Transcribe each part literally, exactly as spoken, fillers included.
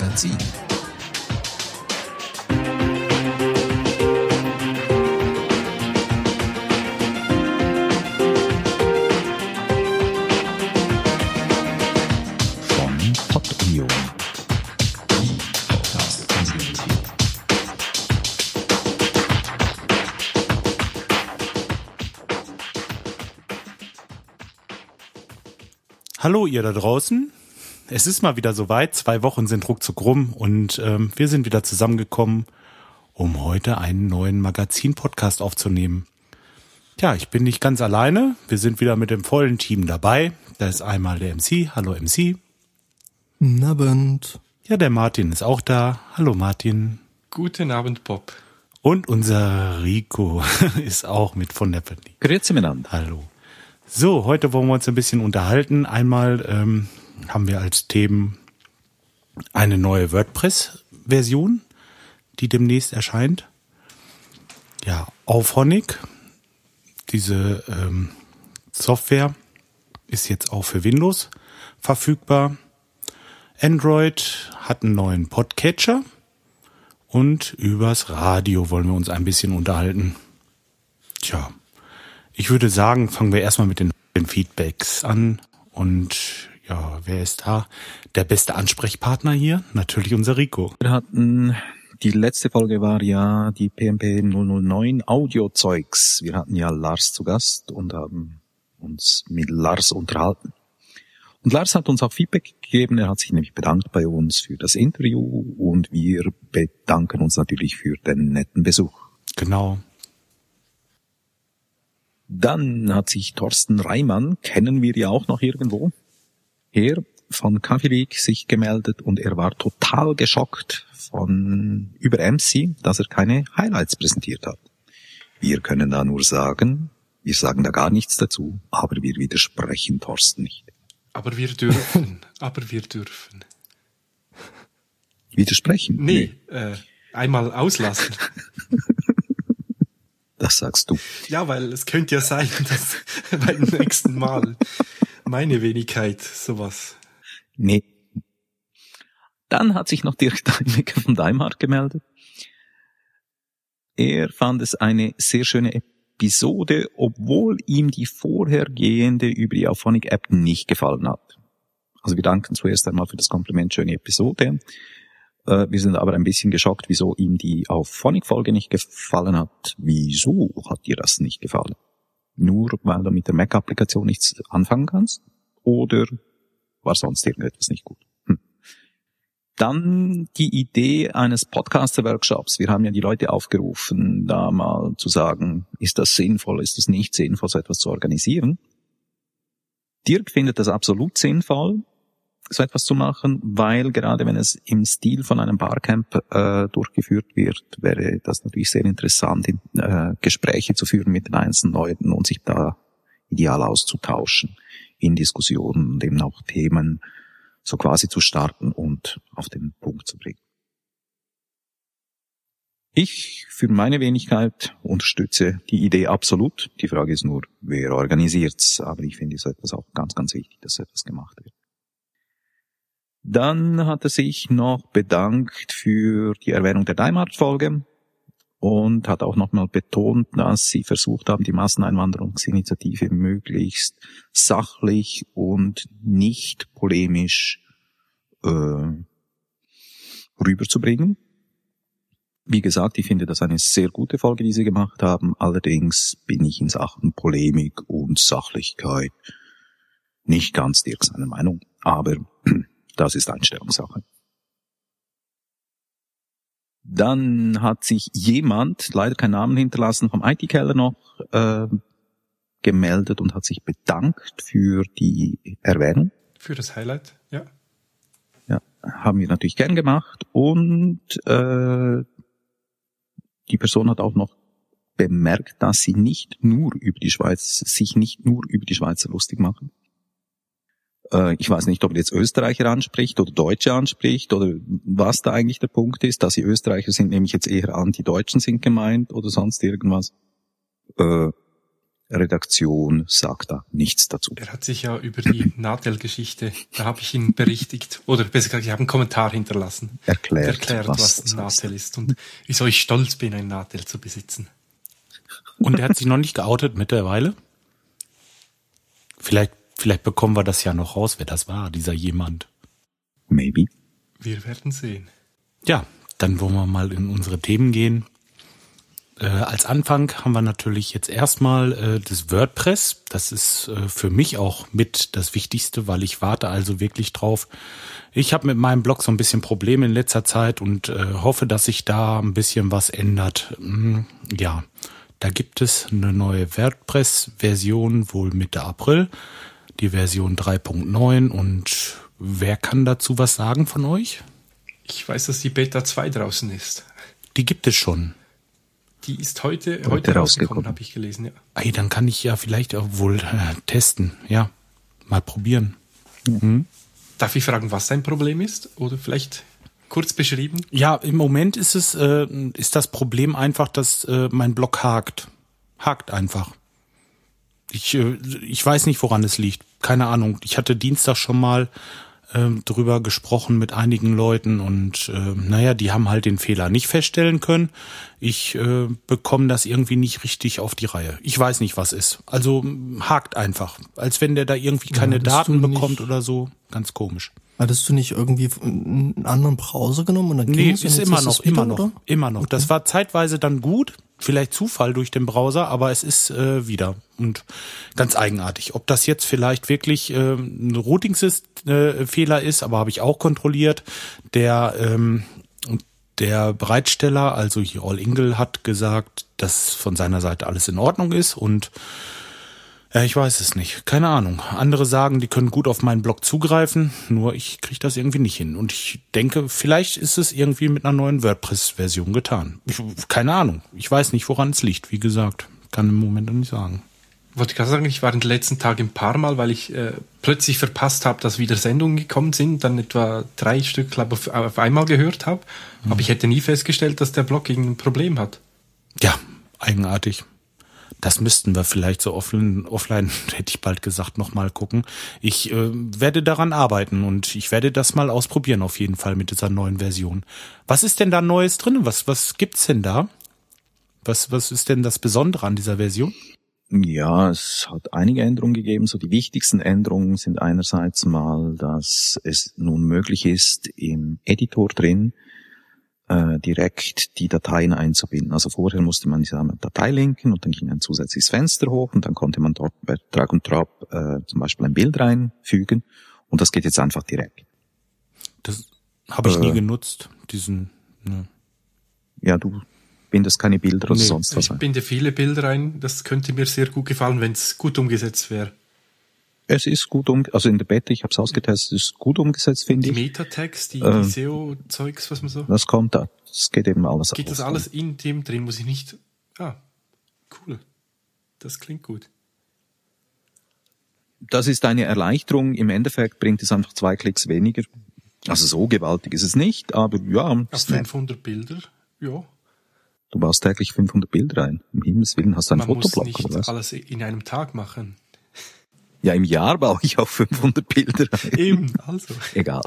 Magazin. Von Podunion. Die Podcast-Community. Hallo ihr da draußen. Es ist mal wieder soweit, zwei Wochen sind ruckzuck rum und ähm, wir sind wieder zusammengekommen, um heute einen neuen Magazin-Podcast aufzunehmen. Tja, ich bin nicht ganz alleine, wir sind wieder mit dem vollen Team dabei. Da ist einmal der M C, hallo M C. Guten Abend. Ja, der Martin ist auch da, hallo Martin. Guten Abend, Bob. Und unser Rico ist auch mit von der Partie. Grüezi miteinander. Hallo. So, heute wollen wir uns ein bisschen unterhalten. Einmal ähm, haben wir als Themen eine neue WordPress-Version, die demnächst erscheint. Ja, Auphonic, diese ähm, Software ist jetzt auch für Windows verfügbar. Android hat einen neuen Podcatcher und übers Radio wollen wir uns ein bisschen unterhalten. Tja, ich würde sagen, fangen wir erstmal mit den, den Feedbacks an. Und ja, wer ist da? Der beste Ansprechpartner hier? Natürlich unser Rico. Wir hatten, die letzte Folge war ja die P M P null null neun Audiozeugs. Wir hatten ja Lars zu Gast und haben uns mit Lars unterhalten. Und Lars hat uns auch Feedback gegeben. Er hat sich nämlich bedankt bei uns für das Interview und wir bedanken uns natürlich für den netten Besuch. Genau. Dann hat sich Thorsten Reimann, kennen wir ja auch noch irgendwo, er von Kaffee League sich gemeldet und er war total geschockt von über M C, dass er keine Highlights präsentiert hat. Wir können da nur sagen, wir sagen da gar nichts dazu, aber wir widersprechen Thorsten nicht. Aber wir dürfen, aber wir dürfen. Widersprechen? Nee, nee. Äh, einmal auslassen. Das sagst du. Ja, weil es könnte ja sein, dass beim nächsten Mal meine Wenigkeit sowas. Nee. Dann hat sich noch Dirk Deinecke von Daimhardt gemeldet. Er fand es eine sehr schöne Episode, obwohl ihm die vorhergehende über die Auphonic-App nicht gefallen hat. Also wir danken zuerst einmal für das Kompliment, schöne Episode. Wir sind aber ein bisschen geschockt, wieso ihm die Auphonic-Folge nicht gefallen hat. Wieso hat dir das nicht gefallen? Nur weil du mit der Mac-Applikation nichts anfangen kannst? Oder war sonst irgendetwas nicht gut? Hm. Dann die Idee eines Podcaster-Workshops. Wir haben ja die Leute aufgerufen, da mal zu sagen, ist das sinnvoll, ist es nicht sinnvoll, so etwas zu organisieren? Dirk findet das absolut sinnvoll, so etwas zu machen, weil gerade wenn es im Stil von einem Barcamp äh, durchgeführt wird, wäre das natürlich sehr interessant, in, äh, Gespräche zu führen mit den einzelnen Leuten und sich da ideal auszutauschen in Diskussionen und eben auch Themen so quasi zu starten und auf den Punkt zu bringen. Ich für meine Wenigkeit unterstütze die Idee absolut. Die Frage ist nur, wer organisiert's? Aber ich finde so etwas auch ganz, ganz wichtig, dass so etwas gemacht wird. Dann hat er sich noch bedankt für die Erwähnung der Daimhardt-Folge und hat auch nochmal betont, dass sie versucht haben, die Masseneinwanderungsinitiative möglichst sachlich und nicht polemisch äh, rüberzubringen. Wie gesagt, ich finde das eine sehr gute Folge, die sie gemacht haben. Allerdings bin ich in Sachen Polemik und Sachlichkeit nicht ganz Dirk seiner Meinung, aber das ist Einstellungssache. Dann hat sich jemand, leider keinen Namen hinterlassen, vom I T-Keller noch äh, gemeldet und hat sich bedankt für die Erwähnung. Für das Highlight, ja. Ja, haben wir natürlich gern gemacht. Und äh, die Person hat auch noch bemerkt, dass sie nicht nur über die Schweiz, sich nicht nur über die Schweizer lustig machen. Ich weiß nicht, ob er jetzt Österreicher anspricht oder Deutsche anspricht oder was da eigentlich der Punkt ist, dass sie Österreicher sind, nämlich jetzt eher Anti-Deutschen sind gemeint oder sonst irgendwas. Äh, Redaktion sagt da nichts dazu. Er hat sich ja über die Natel-Geschichte, da habe ich ihn berichtigt, oder besser gesagt, ich habe einen Kommentar hinterlassen. Erklärt, erklärt was, was ein Natel ist und wieso ich stolz bin, ein Natel zu besitzen. Und er hat sich noch nicht geoutet mittlerweile? Vielleicht, vielleicht bekommen wir das ja noch raus, wer das war, dieser jemand. Maybe. Wir werden sehen. Ja, dann wollen wir mal in unsere Themen gehen. Äh, als Anfang haben wir natürlich jetzt erstmal äh, das WordPress. Das ist äh, für mich auch mit das Wichtigste, weil ich warte also wirklich drauf. Ich habe mit meinem Blog so ein bisschen Probleme in letzter Zeit und äh, hoffe, dass sich da ein bisschen was ändert. Hm, ja, da gibt es eine neue WordPress-Version, wohl Mitte April, die Version drei Punkt neun. Und wer kann dazu was sagen von euch? Ich weiß, dass die Beta zwei draußen ist. Die gibt es schon. Die ist heute, Heute heute rausgekommen, rausgekommen. habe ich gelesen, ja. Ey, dann kann ich ja vielleicht auch wohl äh, testen. Ja, mal probieren. Mhm. Darf ich fragen, was dein Problem ist? Oder vielleicht kurz beschrieben? Ja, im Moment ist es, äh, ist das Problem einfach, dass äh, mein Blog hakt. Hakt einfach. Ich, äh, ich weiß nicht, woran es liegt. Keine Ahnung. Ich hatte Dienstag schon mal äh, drüber gesprochen mit einigen Leuten und äh, naja, die haben halt den Fehler nicht feststellen können. Ich äh, bekomme das irgendwie nicht richtig auf die Reihe. Ich weiß nicht, was ist. Also hakt einfach. Als wenn der da irgendwie keine Ja, das Daten du nicht- bekommt oder so. Ganz komisch. Hattest du nicht irgendwie einen anderen Browser genommen? Und dann Nee, ging's und ist jetzt immer ist noch, es wieder, immer noch, oder? immer noch. Das war zeitweise dann gut, vielleicht Zufall durch den Browser, aber es ist äh, wieder und ganz eigenartig. Ob das jetzt vielleicht wirklich äh, ein Routing-Fehler ist, aber habe ich auch kontrolliert. Der ähm, der Bereitsteller, also hier All Ingle, hat gesagt, dass von seiner Seite alles in Ordnung ist und ja, ich weiß es nicht. Keine Ahnung. Andere sagen, die können gut auf meinen Blog zugreifen, nur ich kriege das irgendwie nicht hin. Und ich denke, vielleicht ist es irgendwie mit einer neuen WordPress-Version getan. Ich, keine Ahnung. Ich weiß nicht, woran es liegt. Wie gesagt, kann im Moment noch nicht sagen. Wollte ich gerade sagen, ich war in den letzten Tagen ein paar Mal, weil ich äh, plötzlich verpasst habe, dass wieder Sendungen gekommen sind, dann etwa drei Stück, glaube ich, auf, auf einmal gehört habe. Mhm. Aber ich hätte nie festgestellt, dass der Blog irgendein Problem hat. Ja, eigenartig. Das müssten wir vielleicht so offline, offline hätte ich bald gesagt, nochmal gucken. Ich äh, werde daran arbeiten und ich werde das mal ausprobieren auf jeden Fall mit dieser neuen Version. Was ist denn da Neues drin? Was, was gibt's denn da? Was, was ist denn das Besondere an dieser Version? Ja, es hat einige Änderungen gegeben. So die wichtigsten Änderungen sind einerseits mal, dass es nun möglich ist, im Editor drin äh, direkt die Dateien einzubinden. Also vorher musste man diese Datei linken und dann ging ein zusätzliches Fenster hoch und dann konnte man dort bei Drag und Drop äh, zum Beispiel ein Bild reinfügen und das geht jetzt einfach direkt. Das habe ich äh, nie genutzt, diesen... Ne. Ja, du bindest keine Bilder oder Nee, sonst was Ich ein. binde viele Bilder ein. Das könnte mir sehr gut gefallen, wenn es gut umgesetzt wäre. Es ist gut um, also in der Beta, ich habe es ausgetestet, es ist gut umgesetzt, finde Die ich. Meta-Tags, die, Ähm, die S E O-Zeugs, was man so... Das kommt da, das geht eben alles Geht das aus. alles in dem drin? Muss ich nicht... Ah, cool. Das klingt gut. Das ist eine Erleichterung. Im Endeffekt bringt es einfach zwei Klicks weniger. Also so gewaltig ist es nicht, aber ja, Auf ist nett. fünfhundert Bilder, ja. Du baust täglich fünfhundert Bilder ein. Um Himmels Willen, hast du einen Man muss Fotoblock nicht oder was? alles in einem Tag machen. Ja, im Jahr baue ich auch fünfhundert Bilder ein. Eben, also. Egal.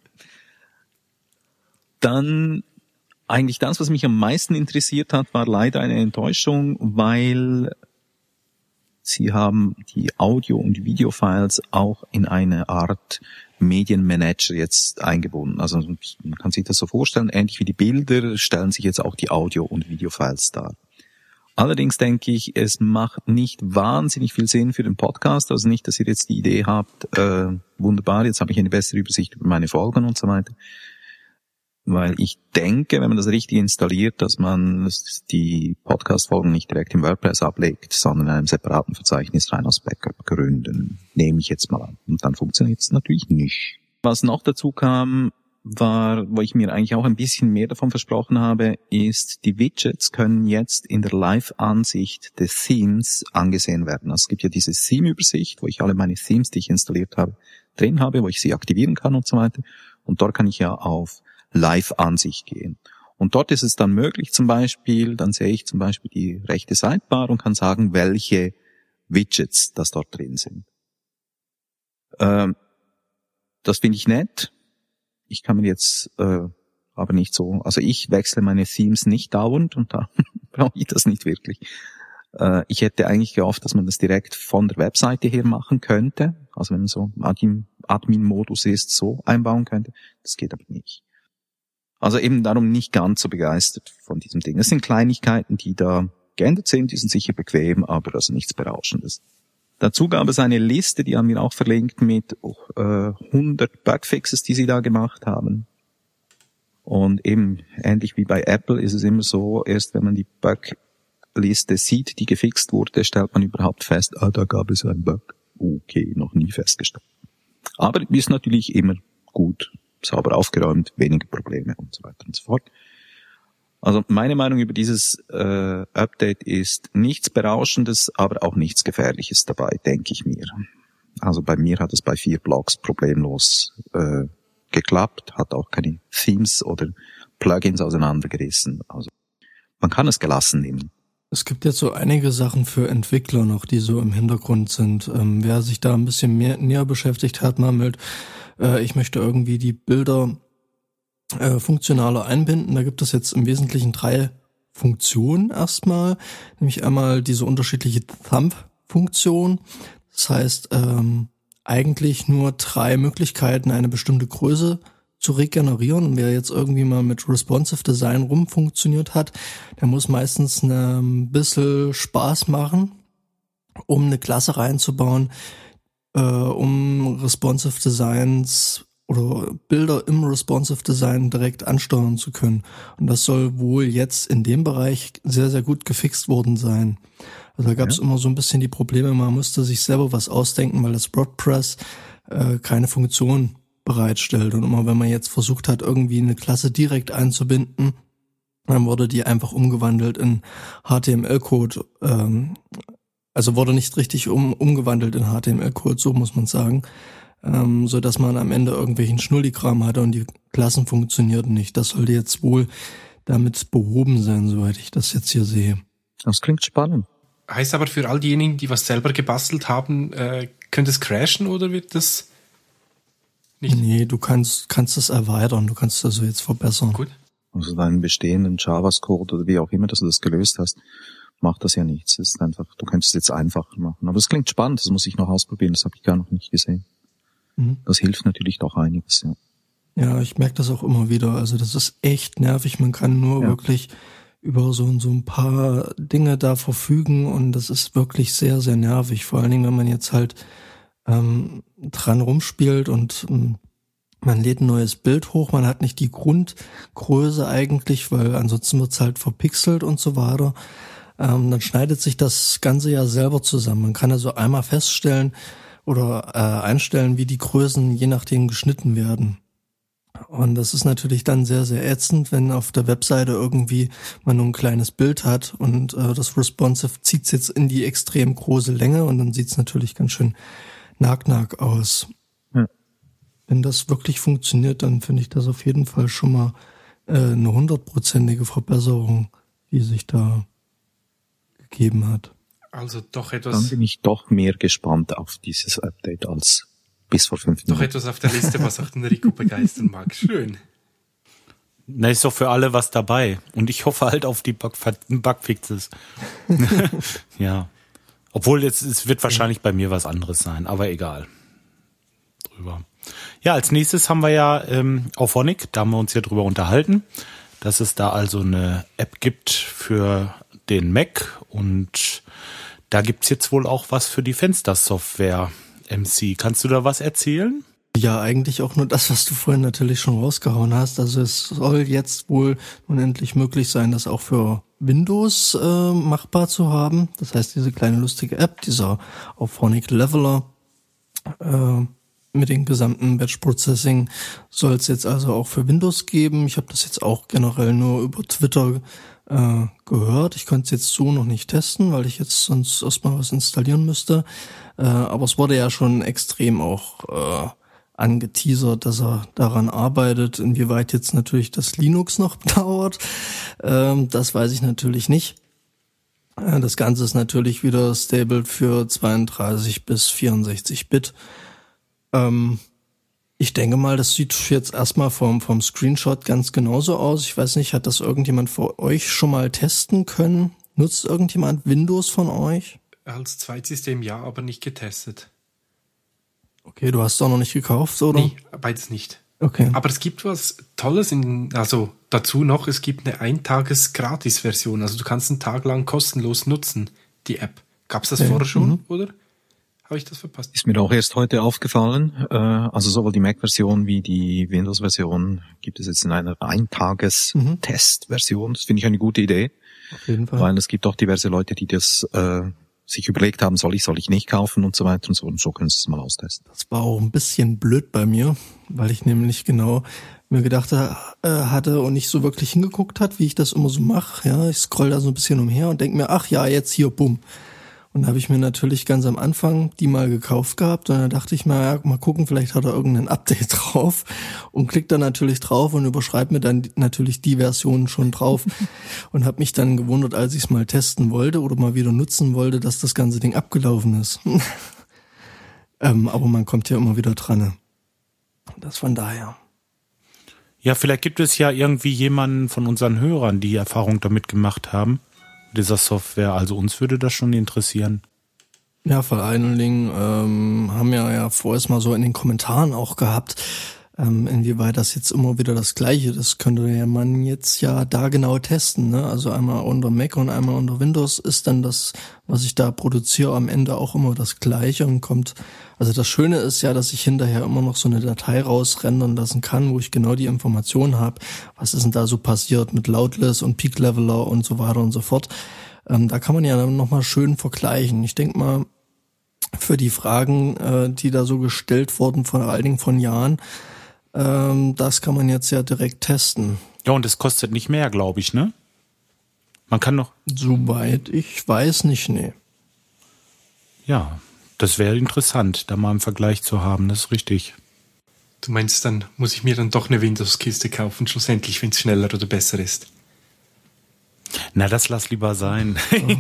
Dann eigentlich das, was mich am meisten interessiert hat, war leider eine Enttäuschung, weil sie haben die Audio- und Videofiles auch in eine Art Medienmanager jetzt eingebunden. Also man kann sich das so vorstellen, ähnlich wie die Bilder stellen sich jetzt auch die Audio- und Videofiles dar. Allerdings denke ich, es macht nicht wahnsinnig viel Sinn für den Podcast. Also nicht, dass ihr jetzt die Idee habt, äh, wunderbar, jetzt habe ich eine bessere Übersicht über meine Folgen und so weiter. Weil ich denke, wenn man das richtig installiert, dass man die Podcast-Folgen nicht direkt im WordPress ablegt, sondern in einem separaten Verzeichnis rein aus Backup-Gründen. Nehme ich jetzt mal an. Und dann funktioniert es natürlich nicht. Was noch dazu kam, war, wo ich mir eigentlich auch ein bisschen mehr davon versprochen habe, ist, die Widgets können jetzt in der Live-Ansicht des Themes angesehen werden. Also es gibt ja diese Theme-Übersicht, wo ich alle meine Themes, die ich installiert habe, drin habe, wo ich sie aktivieren kann und so weiter. Und dort kann ich ja auf Live-Ansicht gehen. Und dort ist es dann möglich, zum Beispiel, dann sehe ich zum Beispiel die rechte Sidebar und kann sagen, welche Widgets, das dort drin sind. Ähm, das finde ich nett. Ich kann mir jetzt äh, aber nicht so, also ich wechsle meine Themes nicht dauernd und da brauche ich das nicht wirklich. Äh, ich hätte eigentlich gehofft, dass man das direkt von der Webseite her machen könnte. Also wenn man so im Admin-Modus ist, so einbauen könnte. Das geht aber nicht. Also eben darum nicht ganz so begeistert von diesem Ding. Es sind Kleinigkeiten, die da geändert sind, die sind sicher bequem, aber also nichts Berauschendes. Dazu gab es eine Liste, die haben wir auch verlinkt, mit äh, hundert Bugfixes, die sie da gemacht haben. Und eben ähnlich wie bei Apple ist es immer so, erst wenn man die Bugliste sieht, die gefixt wurde, stellt man überhaupt fest, ah, da gab es einen Bug. Okay, noch nie festgestellt. Aber ist natürlich immer gut, sauber aufgeräumt, weniger Probleme und so weiter und so fort. Also meine Meinung über dieses äh, Update ist nichts Berauschendes, aber auch nichts Gefährliches dabei, denke ich mir. Also bei mir hat es bei vier Blogs problemlos äh, geklappt, hat auch keine Themes oder Plugins auseinandergerissen. Also man kann es gelassen nehmen. Es gibt jetzt so einige Sachen für Entwickler noch, die so im Hintergrund sind. Ähm, wer sich da ein bisschen mehr näher beschäftigt hat, mal mit, äh, ich möchte irgendwie die Bilder äh, funktionaler einbinden. Da gibt es jetzt im Wesentlichen drei Funktionen erstmal, nämlich einmal diese unterschiedliche Thumb-Funktion. Das heißt, ähm, eigentlich nur drei Möglichkeiten, eine bestimmte Größe zu regenerieren. Und wer jetzt irgendwie mal mit Responsive Design rumfunktioniert hat, der muss meistens ein bisschen Spaß machen, um eine Klasse reinzubauen, äh, um Responsive Designs oder Bilder im Responsive Design direkt ansteuern zu können. Und das soll wohl jetzt in dem Bereich sehr, sehr gut gefixt worden sein. Also da gab es ja immer so ein bisschen die Probleme, man musste sich selber was ausdenken, weil das WordPress äh, keine Funktion bereitstellt. Und immer wenn man jetzt versucht hat, irgendwie eine Klasse direkt einzubinden, dann wurde die einfach umgewandelt in H T M L-Code. Ähm, also wurde nicht richtig um, umgewandelt in H T M L-Code, so muss man sagen. Ähm, so dass man am Ende irgendwelchen Schnullikram hatte und die Klassen funktionierten nicht. Das sollte jetzt wohl damit behoben sein, soweit ich das jetzt hier sehe. Das klingt spannend. Heißt aber für all diejenigen, die was selber gebastelt haben, äh, könnte es crashen oder wird das nicht? Nee, du kannst kannst es erweitern, du kannst es also jetzt verbessern. Gut. Also deinen bestehenden JavaScript oder wie auch immer, dass du das gelöst hast, macht das ja nichts. Es ist einfach, du könntest es jetzt einfacher machen. Aber es klingt spannend, das muss ich noch ausprobieren, das habe ich gar noch nicht gesehen. Mhm. Das hilft natürlich doch einiges, ja. Ja, ich merke das auch immer wieder. Also das ist echt nervig. Man kann nur ja. wirklich über so, so ein paar Dinge da verfügen und das ist wirklich sehr, sehr nervig. Vor allen Dingen, wenn man jetzt halt ähm, dran rumspielt und ähm, man lädt ein neues Bild hoch, man hat nicht die Grundgröße eigentlich, weil ansonsten wird's halt verpixelt und so weiter. Ähm, dann schneidet sich das Ganze ja selber zusammen. Man kann also einmal feststellen oder äh, einstellen, wie die Größen je nachdem geschnitten werden. Und das ist natürlich dann sehr, sehr ätzend, wenn auf der Webseite irgendwie man nur ein kleines Bild hat und äh, das Responsive zieht's jetzt in die extrem große Länge und dann sieht's natürlich ganz schön nack-nack aus. Ja. Wenn das wirklich funktioniert, dann finde ich das auf jeden Fall schon mal äh, eine hundertprozentige Verbesserung, die sich da gegeben hat. Also doch etwas. Dann bin ich doch mehr gespannt auf dieses Update als bis vor fünf Minuten. Doch etwas auf der Liste, was auch den Rico begeistern mag. Schön. Na, ist doch für alle was dabei. Und ich hoffe halt auf die Bug- Bugfixes. Ja. Obwohl jetzt, es wird wahrscheinlich bei mir was anderes sein, aber egal. Drüber. Ja, als nächstes haben wir ja ähm, Auphonic, da haben wir uns ja drüber unterhalten, dass es da also eine App gibt für den Mac und da gibt's jetzt wohl auch was für die Fenstersoftware. M C, kannst du da was erzählen? Ja, eigentlich auch nur das, was du vorhin natürlich schon rausgehauen hast. Also es soll jetzt wohl nun endlich möglich sein, das auch für Windows äh, machbar zu haben. Das heißt, diese kleine lustige App, dieser Auphonic Leveler äh, mit dem gesamten Batch Processing soll es jetzt also auch für Windows geben. Ich habe das jetzt auch generell nur über Twitter äh, gehört. Ich konnte es jetzt so noch nicht testen, weil ich jetzt sonst erstmal was installieren müsste. Äh, aber es wurde ja schon extrem auch äh, angeteasert, dass er daran arbeitet. Inwieweit jetzt natürlich das Linux noch dauert, ähm, das weiß ich natürlich nicht. Das Ganze ist natürlich wieder stable für zweiunddreißig bis vierundsechzig Bit. Ähm, ich denke mal, das sieht jetzt erstmal vom, vom Screenshot ganz genauso aus. Ich weiß nicht, hat das irgendjemand vor euch schon mal testen können? Nutzt irgendjemand Windows von euch? Als Zweitsystem ja, aber nicht getestet. Okay, du hast es auch noch nicht gekauft, oder? Nee, beides nicht. Okay. Aber es gibt was Tolles, in, also dazu noch, es gibt eine Eintages-Gratis-Version. Also du kannst einen Tag lang kostenlos nutzen, die App. Gab's das okay. vorher schon, mhm. oder? Habe ich das verpasst? Ist mir auch erst heute aufgefallen. Äh, also sowohl die Mac-Version wie die Windows-Version gibt es jetzt in einer Eintages-Test-Version. Das finde ich eine gute Idee. Auf jeden Fall. Weil es gibt auch diverse Leute, die das äh, sich überlegt haben, soll ich, soll ich nicht kaufen und so weiter und so. Und so können sie es mal austesten. Das war auch ein bisschen blöd bei mir, weil ich nämlich genau mir gedacht äh, hatte und nicht so wirklich hingeguckt hat, wie ich das immer so mache. Ja, ich scroll da so ein bisschen umher und denke mir, ach ja, jetzt hier, bumm. Und da habe ich mir natürlich ganz am Anfang die mal gekauft gehabt und dann dachte ich mal, ja, mal gucken, vielleicht hat er irgendein Update drauf und klick dann natürlich drauf und überschreibt mir dann natürlich die Version schon drauf und habe mich dann gewundert, als ich es mal testen wollte oder mal wieder nutzen wollte, dass das ganze Ding abgelaufen ist. ähm, aber man kommt ja immer wieder dran. Das von daher. Ja, vielleicht gibt es ja irgendwie jemanden von unseren Hörern, die Erfahrung damit gemacht haben, dieser Software. Also uns würde das schon interessieren. Ja, vor allen Dingen ähm, haben wir ja vorerst mal so in den Kommentaren auch gehabt, ähm, inwieweit das jetzt immer wieder das Gleiche, das könnte ja man jetzt ja da genau testen, ne? Also einmal unter Mac und einmal unter Windows ist dann das, was ich da produziere, am Ende auch immer das Gleiche und kommt, also das Schöne ist ja, dass ich hinterher immer noch so eine Datei rausrendern lassen kann, wo ich genau die Informationen habe, was ist denn da so passiert mit Loudless und Peak Leveler und so weiter und so fort. Ähm, da kann man ja dann nochmal schön vergleichen. Ich denke mal, für die Fragen, äh, die da so gestellt wurden, vor allen Dingen von Jan, ähm, das kann man jetzt ja direkt testen. Ja, und es kostet nicht mehr, glaube ich, ne? Man kann noch... Soweit ich weiß nicht, nee. Ja, das wäre interessant, da mal einen Vergleich zu haben, das ist richtig. Du meinst, dann muss ich mir dann doch eine Windows-Kiste kaufen, schlussendlich, wenn es schneller oder besser ist? Na, das lass lieber sein.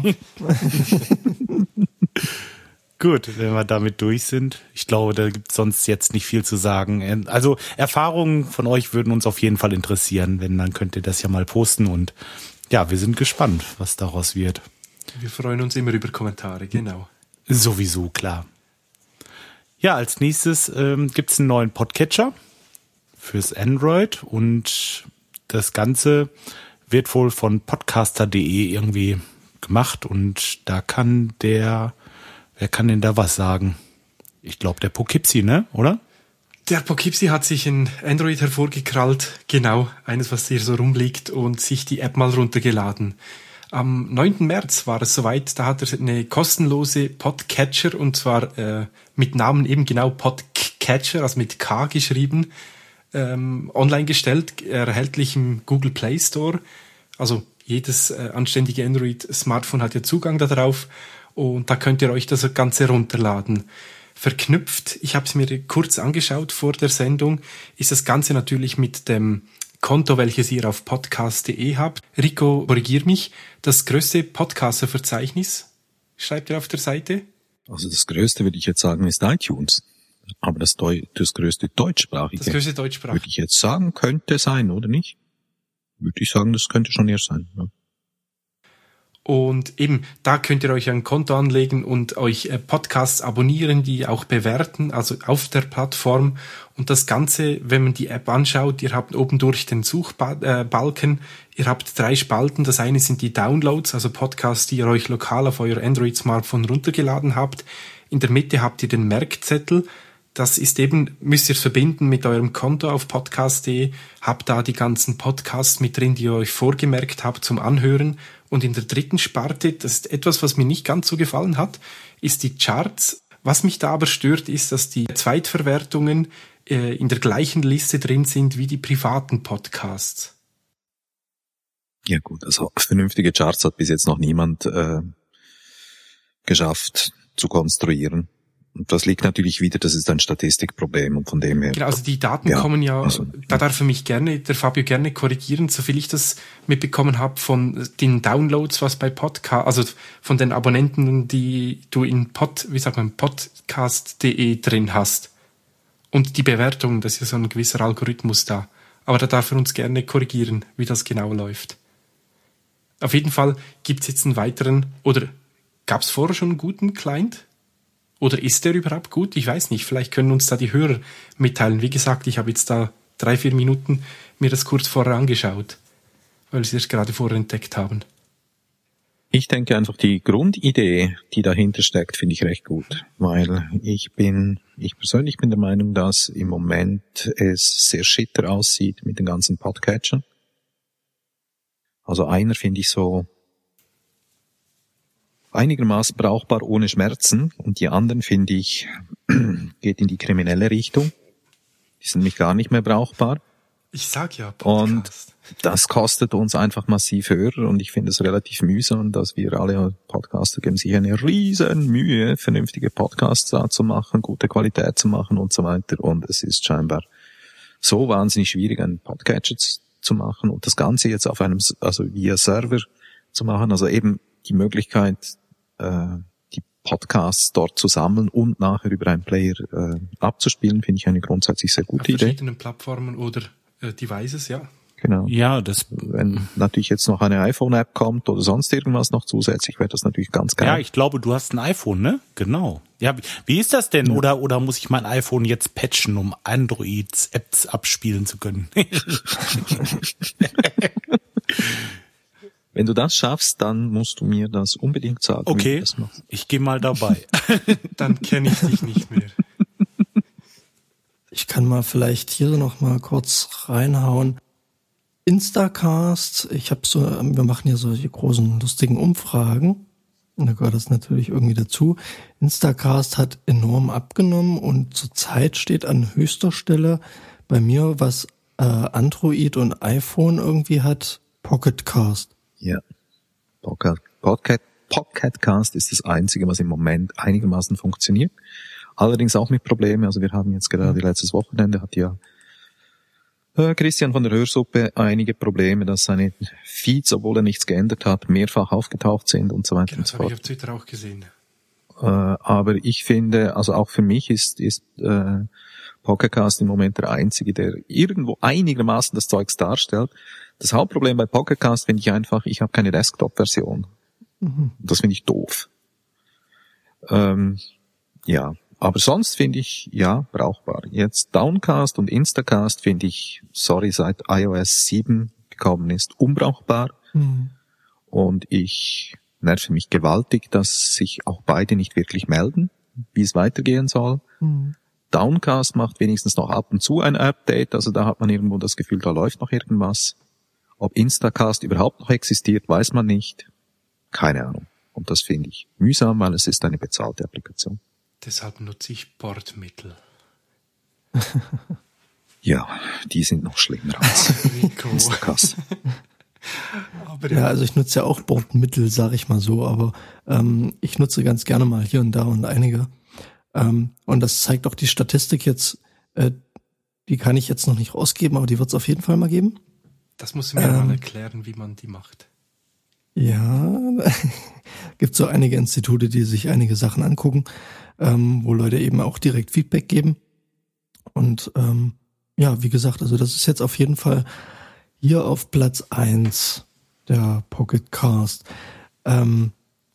Gut, wenn wir damit durch sind. Ich glaube, da gibt es sonst jetzt nicht viel zu sagen. Also Erfahrungen von euch würden uns auf jeden Fall interessieren. Wenn, dann könnt ihr das ja mal posten. Und ja, wir sind gespannt, was daraus wird. Wir freuen uns immer über Kommentare, genau. Sowieso, klar. Ja, als nächstes ähm, gibt es einen neuen Podcatcher fürs Android. Und das Ganze wird wohl von podcaster punkt de irgendwie gemacht. Und da kann der... Wer kann denn da was sagen? Ich glaube, der Poughkeepsie, ne? Oder? Der Poughkeepsie hat sich ein Android hervorgekrallt, genau, eines, was hier so rumliegt, und sich die App mal runtergeladen. Am neunten März war es soweit, da hat er eine kostenlose Podcatcher, und zwar äh, mit Namen eben genau Podcatcher, also mit K geschrieben, ähm, online gestellt, erhältlich im Google Play Store. Also jedes äh, anständige Android-Smartphone hat ja Zugang darauf. Und da könnt ihr euch das Ganze runterladen. Verknüpft, ich habe es mir kurz angeschaut vor der Sendung, ist das Ganze natürlich mit dem Konto, welches ihr auf podcast punkt de habt. Rico, korrigier mich, das größte Podcaster-Verzeichnis, schreibt ihr auf der Seite? Also das größte, würde ich jetzt sagen, ist iTunes. Aber das, Deu- das größte deutschsprachige, das größte deutschsprachige, würde ich jetzt sagen, könnte sein, oder nicht? Würde ich sagen, das könnte schon erst sein, ja. Und eben, da könnt ihr euch ein Konto anlegen und euch Podcasts abonnieren, die auch bewerten, also auf der Plattform. Und das Ganze, wenn man die App anschaut, ihr habt oben durch den Suchbalken, ihr habt drei Spalten. Das eine sind die Downloads, also Podcasts, die ihr euch lokal auf euer Android-Smartphone runtergeladen habt. In der Mitte habt ihr den Merkzettel. Das ist eben, müsst ihr es verbinden mit eurem Konto auf podcast punkt de, habt da die ganzen Podcasts mit drin, die ihr euch vorgemerkt habt zum Anhören. Und in der dritten Sparte, das ist etwas, was mir nicht ganz so gefallen hat, ist die Charts. Was mich da aber stört, ist, dass die Zweitverwertungen äh, in der gleichen Liste drin sind wie die privaten Podcasts. Ja gut, also vernünftige Charts hat bis jetzt noch niemand äh, geschafft zu konstruieren. Und das liegt natürlich wieder, das ist ein Statistikproblem und von dem her. Genau, also die Daten ja, kommen ja, also, da darf er mich gerne, der Fabio gerne korrigieren, soviel ich das mitbekommen habe von den Downloads, was bei Podcast, also von den Abonnenten, die du in Pod, wie sagt man, podcast punkt de drin hast. Und die Bewertungen, das ist ja so ein gewisser Algorithmus da. Aber da darf er uns gerne korrigieren, wie das genau läuft. Auf jeden Fall gibt's jetzt einen weiteren, oder gab's vorher schon einen guten Client? Oder ist der überhaupt gut? Ich weiß nicht. Vielleicht können uns da die Hörer mitteilen. Wie gesagt, ich habe jetzt da drei, vier Minuten mir das kurz vorher angeschaut, weil sie es gerade vorher entdeckt haben. Ich denke einfach, die Grundidee, die dahinter steckt, finde ich recht gut. Weil ich bin, ich persönlich bin der Meinung, dass im Moment es sehr schitter aussieht mit den ganzen Podcatchern. Also einer finde ich so einigermaßen brauchbar ohne Schmerzen und die anderen finde ich, geht in die kriminelle Richtung. Die sind nämlich gar nicht mehr brauchbar. Ich sag ja, Podcast. Und das kostet uns einfach massiv Hörer und ich finde es relativ mühsam, dass wir alle Podcaster geben sich eine riesen Mühe, vernünftige Podcasts da zu machen, gute Qualität zu machen und so weiter und es ist scheinbar so wahnsinnig schwierig, einen Podcatcher zu machen und das Ganze jetzt auf einem, also via Server zu machen, also eben die Möglichkeit, die Podcasts dort zu sammeln und nachher über einen Player äh, abzuspielen, finde ich eine grundsätzlich sehr gute Idee. Auf verschiedenen Plattformen oder äh, Devices, ja. Genau. Ja, das. Wenn natürlich jetzt noch eine iPhone-App kommt oder sonst irgendwas noch zusätzlich, wäre das natürlich ganz geil. Ja, ich glaube, du hast ein iPhone, ne? Genau. Ja, wie ist das denn? Ja. Oder oder muss ich mein iPhone jetzt patchen, um Android-Apps abspielen zu können? Wenn du das schaffst, dann musst du mir das unbedingt sagen. Okay, wie das machst. Ich gehe mal dabei. Dann kenne ich dich nicht mehr. Ich kann mal vielleicht hier noch mal kurz reinhauen. Instacast, ich habe so, wir machen hier solche großen, lustigen Umfragen. Und da gehört das natürlich irgendwie dazu. Instacast hat enorm abgenommen und zurzeit steht an höchster Stelle bei mir, was äh, Android und iPhone irgendwie hat, Pocketcast. Ja, Podcast, Podcast, Podcastcast ist das Einzige, was im Moment einigermaßen funktioniert. Allerdings auch mit Problemen. Also wir haben jetzt gerade letztes Wochenende hat ja äh, Christian von der Hörsuppe einige Probleme, dass seine Feeds, obwohl er nichts geändert hat, mehrfach aufgetaucht sind und so weiter genau, und so fort. Das habe ich auf Twitter auch gesehen. Äh, aber ich finde, also auch für mich ist ist äh, Pocketcast im Moment der einzige, der irgendwo einigermaßen das Zeugs darstellt. Das Hauptproblem bei Pocketcast finde ich einfach, ich habe keine Desktop-Version. Mhm. Das finde ich doof. Ähm, ja, aber sonst finde ich, ja, brauchbar. Jetzt Downcast und Instacast finde ich, sorry, seit iOS sieben gekommen ist, unbrauchbar. Mhm. Und ich nerve mich gewaltig, dass sich auch beide nicht wirklich melden, wie es weitergehen soll. Mhm. Downcast macht wenigstens noch ab und zu ein Update, also da hat man irgendwo das Gefühl, da läuft noch irgendwas. Ob Instacast überhaupt noch existiert, weiß man nicht. Keine Ahnung. Und das finde ich mühsam, weil es ist eine bezahlte Applikation. Deshalb nutze ich Bordmittel. Ja, die sind noch schlimmer als Instacast. Aber ja, also ich nutze ja auch Bordmittel, sage ich mal so, aber ähm, ich nutze ganz gerne mal hier und da und einige. Ähm, und das zeigt auch die Statistik jetzt, äh, die kann ich jetzt noch nicht rausgeben, aber die wird es auf jeden Fall mal geben. Das musst du mir ähm, mal erklären, wie man die macht. Ja, gibt so einige Institute, die sich einige Sachen angucken, ähm, wo Leute eben auch direkt Feedback geben. Und ähm, ja, wie gesagt, also das ist jetzt auf jeden Fall hier auf Platz eins der Pocketcast. Ähm,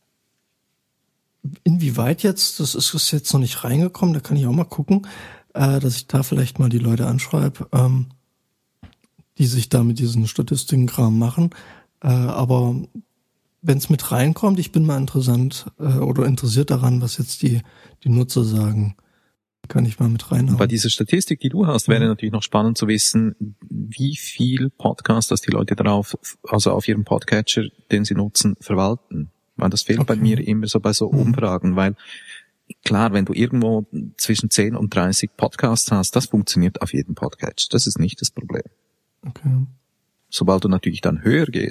inwieweit jetzt, das ist, ist jetzt noch nicht reingekommen, da kann ich auch mal gucken, äh, dass ich da vielleicht mal die Leute anschreibe, ähm, die sich da mit diesen Statistiken-Kram machen. Äh, aber wenn es mit reinkommt, ich bin mal interessant äh, oder interessiert daran, was jetzt die die Nutzer sagen. Kann ich mal mit reinhauen. Bei dieser Statistik, die du hast, wäre mhm. natürlich noch spannend zu wissen, wie viel Podcasts, dass die Leute darauf, also auf ihrem Podcatcher, den sie nutzen, verwalten. Weil das fehlt okay. bei mir immer so bei so mhm. Umfragen, weil klar, wenn du irgendwo zwischen zehn und dreißig Podcasts hast, das funktioniert auf jedem Podcatcher. Das ist nicht das Problem. Okay. Sobald du natürlich dann höher gehst,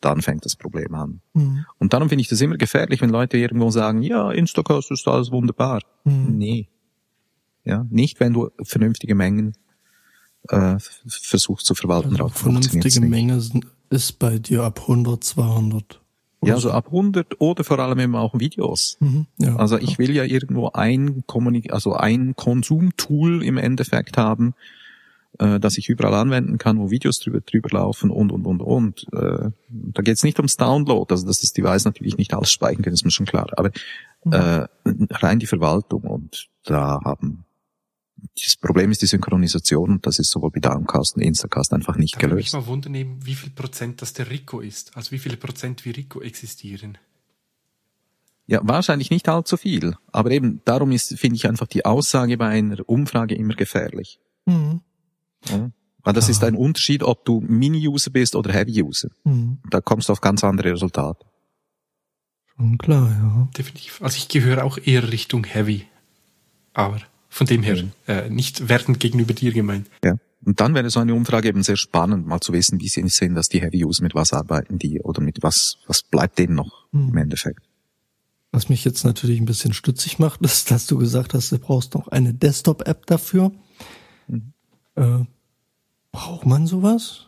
dann fängt das Problem an. Mhm. Und darum finde ich das immer gefährlich, wenn Leute irgendwo sagen, ja, Instacast ist alles wunderbar. Mhm. Nee. Ja, nicht, wenn du vernünftige Mengen äh, versuchst zu verwalten. Also vernünftige Menge sind, ist bei dir ab hundert, zweihundert. Ja, so ab hundert oder vor allem eben auch Videos. Mhm, ja, also ich will ja irgendwo ein Kommunik- also ein Konsumtool im Endeffekt haben, äh, das ich überall anwenden kann, wo Videos drüber drüber laufen und und und und. Äh, da geht es nicht ums Download, also dass das Device natürlich nicht alles speichern kann, ist mir schon klar. Aber mhm. äh, rein die Verwaltung, und da haben das Problem ist die Synchronisation, und das ist sowohl bei Downcast und Instacast einfach nicht da gelöst. Ich gelöst. mal wundern, wie viel Prozent das der Rico ist. Also wie viele Prozent wie Rico existieren. Ja, wahrscheinlich nicht allzu viel. Aber eben, darum ist, finde ich einfach die Aussage bei einer Umfrage immer gefährlich. Mhm. Ja? Weil das ah. ist ein Unterschied, ob du Mini-User bist oder Heavy-User. Mhm. Da kommst du auf ganz andere Resultate. Schon klar, ja. Definitiv. Also ich gehöre auch eher Richtung Heavy. Aber von dem her, äh, nicht wertend gegenüber dir gemeint. Ja. Und dann wäre so eine Umfrage eben sehr spannend, mal zu wissen, wie sie sehen, dass die Heavy-User mit was arbeiten die, oder mit was, was bleibt denen noch mhm. im Endeffekt. Was mich jetzt natürlich ein bisschen stutzig macht, ist, dass du gesagt hast, du brauchst noch eine Desktop-App dafür. Mhm. Äh, braucht man sowas?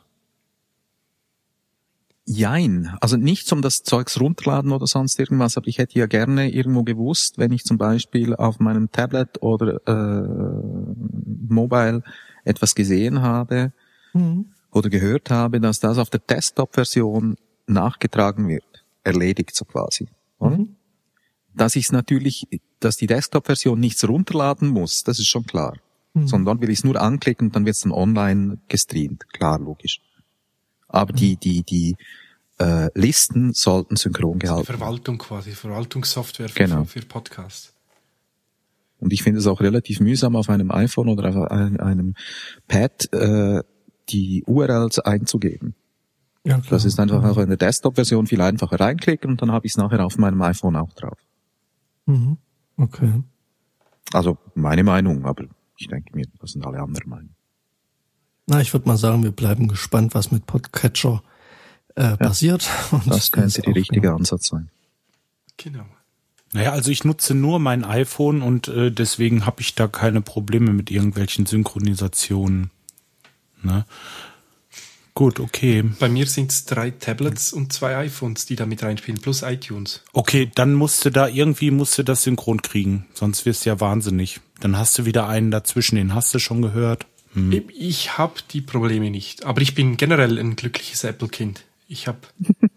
Jein. Also nichts, um das Zeugs runterladen oder sonst irgendwas, aber ich hätte ja gerne irgendwo gewusst, wenn ich zum Beispiel auf meinem Tablet oder äh, Mobile etwas gesehen habe mhm. oder gehört habe, dass das auf der Desktop-Version nachgetragen wird, erledigt so quasi. Oder? Mhm. Dass ich es natürlich, dass die Desktop-Version nichts runterladen muss, das ist schon klar. Mhm. Sondern will ich es nur anklicken und dann wird es dann online gestreamt. Klar, logisch. Aber mhm. die, die, die äh, Listen sollten synchron gehalten werden. Verwaltung quasi, Verwaltungssoftware für, genau. für Podcasts. Und ich finde es auch relativ mühsam, auf einem iPhone oder auf einem, einem Pad äh, die U R Ls einzugeben. Ja, klar. Das ist einfach mhm. auch in der Desktop-Version viel einfacher reinklicken und dann habe ich es nachher auf meinem iPhone auch drauf. Mhm. Okay. Also meine Meinung, aber ich denke mir, das sind alle andere Meinungen. Na, ich würde mal sagen, wir bleiben gespannt, was mit Podcatcher äh, ja, passiert. Und das könnte der richtige Ansatz sein. Genau. Naja, also ich nutze nur mein iPhone und äh, deswegen habe ich da keine Probleme mit irgendwelchen Synchronisationen. Ne? Gut, okay. Bei mir sind es drei Tablets und zwei iPhones, die da mit reinspielen, plus iTunes. Okay, dann musst du da irgendwie musst du das synchron kriegen, sonst wirst du ja wahnsinnig. Dann hast du wieder einen dazwischen, den hast du schon gehört. Hm. Ich habe die Probleme nicht, aber ich bin generell ein glückliches Apple-Kind. Ich habe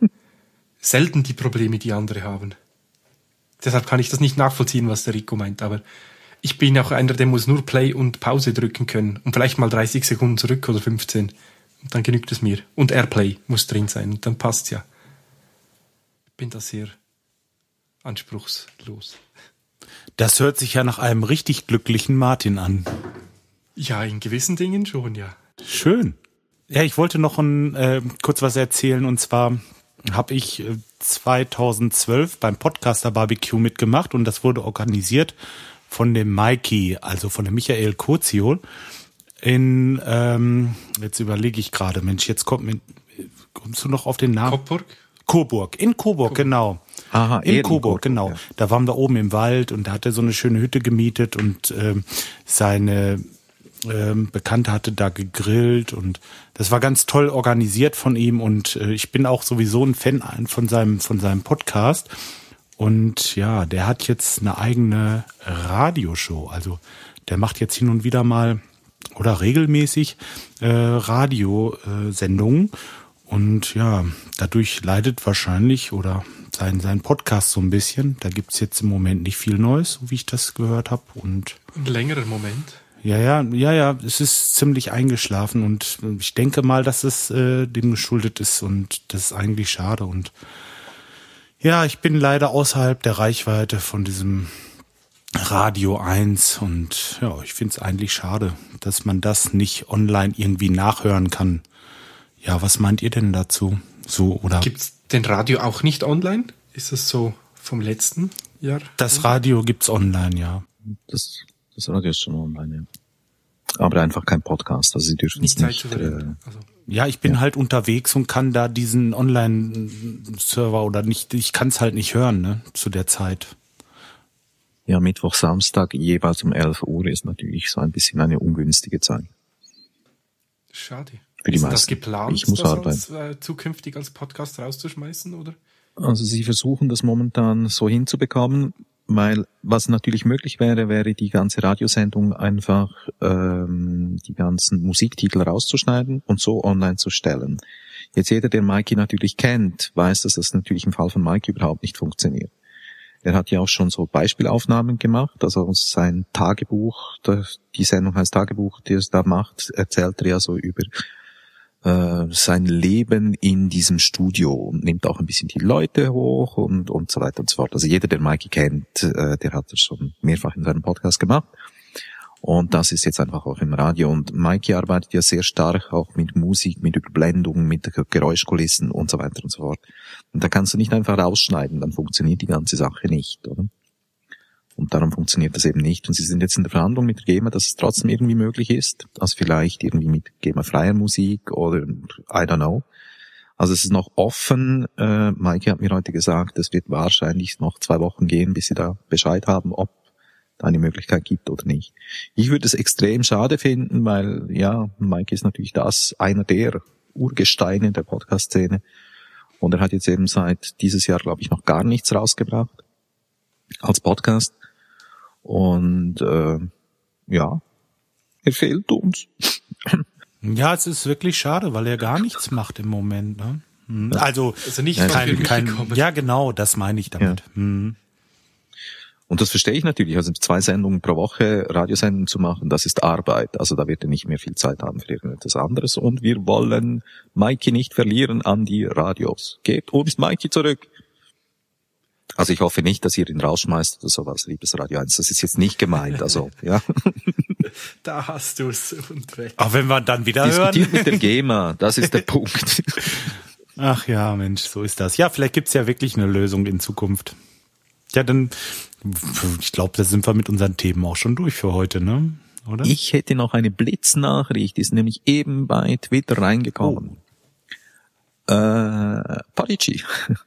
selten die Probleme, die andere haben. Deshalb kann ich das nicht nachvollziehen, was der Rico meint, aber ich bin auch einer, der muss nur Play und Pause drücken können und vielleicht mal dreißig Sekunden zurück oder fünfzehn. Und dann genügt es mir. Und Airplay muss drin sein und dann passt's ja. Ich bin da sehr anspruchslos. Das hört sich ja nach einem richtig glücklichen Martin an. Ja, in gewissen Dingen schon, ja. Schön. Ja, ich wollte noch ein, äh, kurz was erzählen, und zwar habe ich äh, zweitausendzwölf beim Podcaster Barbecue mitgemacht und das wurde organisiert von dem Mikey, also von dem Michael Koziol in, ähm, jetzt überlege ich gerade, Mensch, jetzt kommt mir, kommst du noch auf den Namen? Coburg? Coburg, in Coburg, Coburg. genau. Aha, in Coburg, Coburg, genau. Ja. Da waren wir oben im Wald und da hat er so eine schöne Hütte gemietet und ähm, seine ähm, Bekannte hatte da gegrillt und das war ganz toll organisiert von ihm und äh, ich bin auch sowieso ein Fan von seinem von seinem Podcast und ja, der hat jetzt eine eigene Radioshow, also der macht jetzt hin und wieder mal oder regelmäßig äh, Radiosendungen äh, und ja, dadurch leidet wahrscheinlich oder sein sein Podcast so ein bisschen. Da gibt's jetzt im Moment nicht viel Neues, so wie ich das gehört habe. Und ein längerer Moment. Ja, ja, ja, ja, es ist ziemlich eingeschlafen und ich denke mal, dass es äh, dem geschuldet ist und das ist eigentlich schade. Und ja, ich bin leider außerhalb der Reichweite von diesem Radio eins und ja, ich finde es eigentlich schade, dass man das nicht online irgendwie nachhören kann. Ja, was meint ihr denn dazu? So, oder? Gibt's den Radio auch nicht online? Ist das so vom letzten Jahr? Das Radio gibt's online, ja. Das, das Radio ist schon online, ja. Aber einfach kein Podcast. Also Sie dürfen Nicht es nicht. Zeit zu Äh, also. Ja, ich bin Ja. halt unterwegs und kann da diesen Online-Server oder nicht, ich kann es halt nicht hören, ne, zu der Zeit. ja, Mittwoch, Samstag jeweils um elf Uhr ist natürlich so ein bisschen eine ungünstige Zeit. Schade. Für die Ist das meisten. geplant, Ich muss das arbeiten. als, äh, zukünftig als Podcast rauszuschmeißen, oder? Also Sie versuchen das momentan so hinzubekommen, weil was natürlich möglich wäre, wäre die ganze Radiosendung einfach ähm, die ganzen Musiktitel rauszuschneiden und so online zu stellen. Jetzt jeder, der Mikey natürlich kennt, weiß, dass das natürlich im Fall von Mikey überhaupt nicht funktioniert. Er hat ja auch schon so Beispielaufnahmen gemacht, also sein Tagebuch, das, die Sendung heißt Tagebuch, die er da macht, erzählt er ja so über äh, sein Leben in diesem Studio und nimmt auch ein bisschen die Leute hoch und und so weiter und so fort. Also jeder, der Mikey kennt, äh, der hat das schon mehrfach in seinem Podcast gemacht. Und das ist jetzt einfach auch im Radio. Und Mikey arbeitet ja sehr stark auch mit Musik, mit Überblendung, mit Geräuschkulissen und so weiter und so fort. Und da kannst du nicht einfach rausschneiden, dann funktioniert die ganze Sache nicht, oder? Und darum funktioniert das eben nicht. Und sie sind jetzt in der Verhandlung mit der GEMA, dass es trotzdem irgendwie möglich ist. Also vielleicht irgendwie mit GEMA-freier Musik oder I don't know. Also es ist noch offen. Äh, Mikey hat mir heute gesagt, es wird wahrscheinlich noch zwei Wochen gehen, bis sie da Bescheid haben, ob da eine Möglichkeit gibt oder nicht. Ich würde es extrem schade finden, weil ja, Mikey ist natürlich das, einer der Urgesteine der Podcast-Szene. Und er hat jetzt eben seit dieses Jahr, glaube ich, noch gar nichts rausgebracht als Podcast. Und äh, ja, er fehlt uns. Ja, es ist wirklich schade, weil er gar nichts macht im Moment. Ne? Hm. Also, Also nicht Ja, von kein, mir kein, mitbekommen. ja, genau, das meine ich damit. Ja. Hm. Und das verstehe ich natürlich. Also zwei Sendungen pro Woche Radiosendungen zu machen, das ist Arbeit. Also da wird er nicht mehr viel Zeit haben für irgendetwas anderes. Und wir wollen Mikey nicht verlieren an die Radios. Gebt uns Mikey zurück. Also ich hoffe nicht, dass ihr ihn rausschmeißt oder sowas, liebes Radio eins. Das ist jetzt nicht gemeint. Also ja, Da hast du's und weg. Auch wenn wir dann wieder diskutiert hören. mit der GEMA. Das ist der Punkt. Ach ja, Mensch, so ist das. Ja, vielleicht gibt's ja wirklich eine Lösung in Zukunft. Ja, dann, ich glaube, da sind wir mit unseren Themen auch schon durch für heute, ne? Oder? Ich hätte noch eine Blitznachricht, die ist nämlich eben bei Twitter reingekommen. Oh. Äh, Podigy.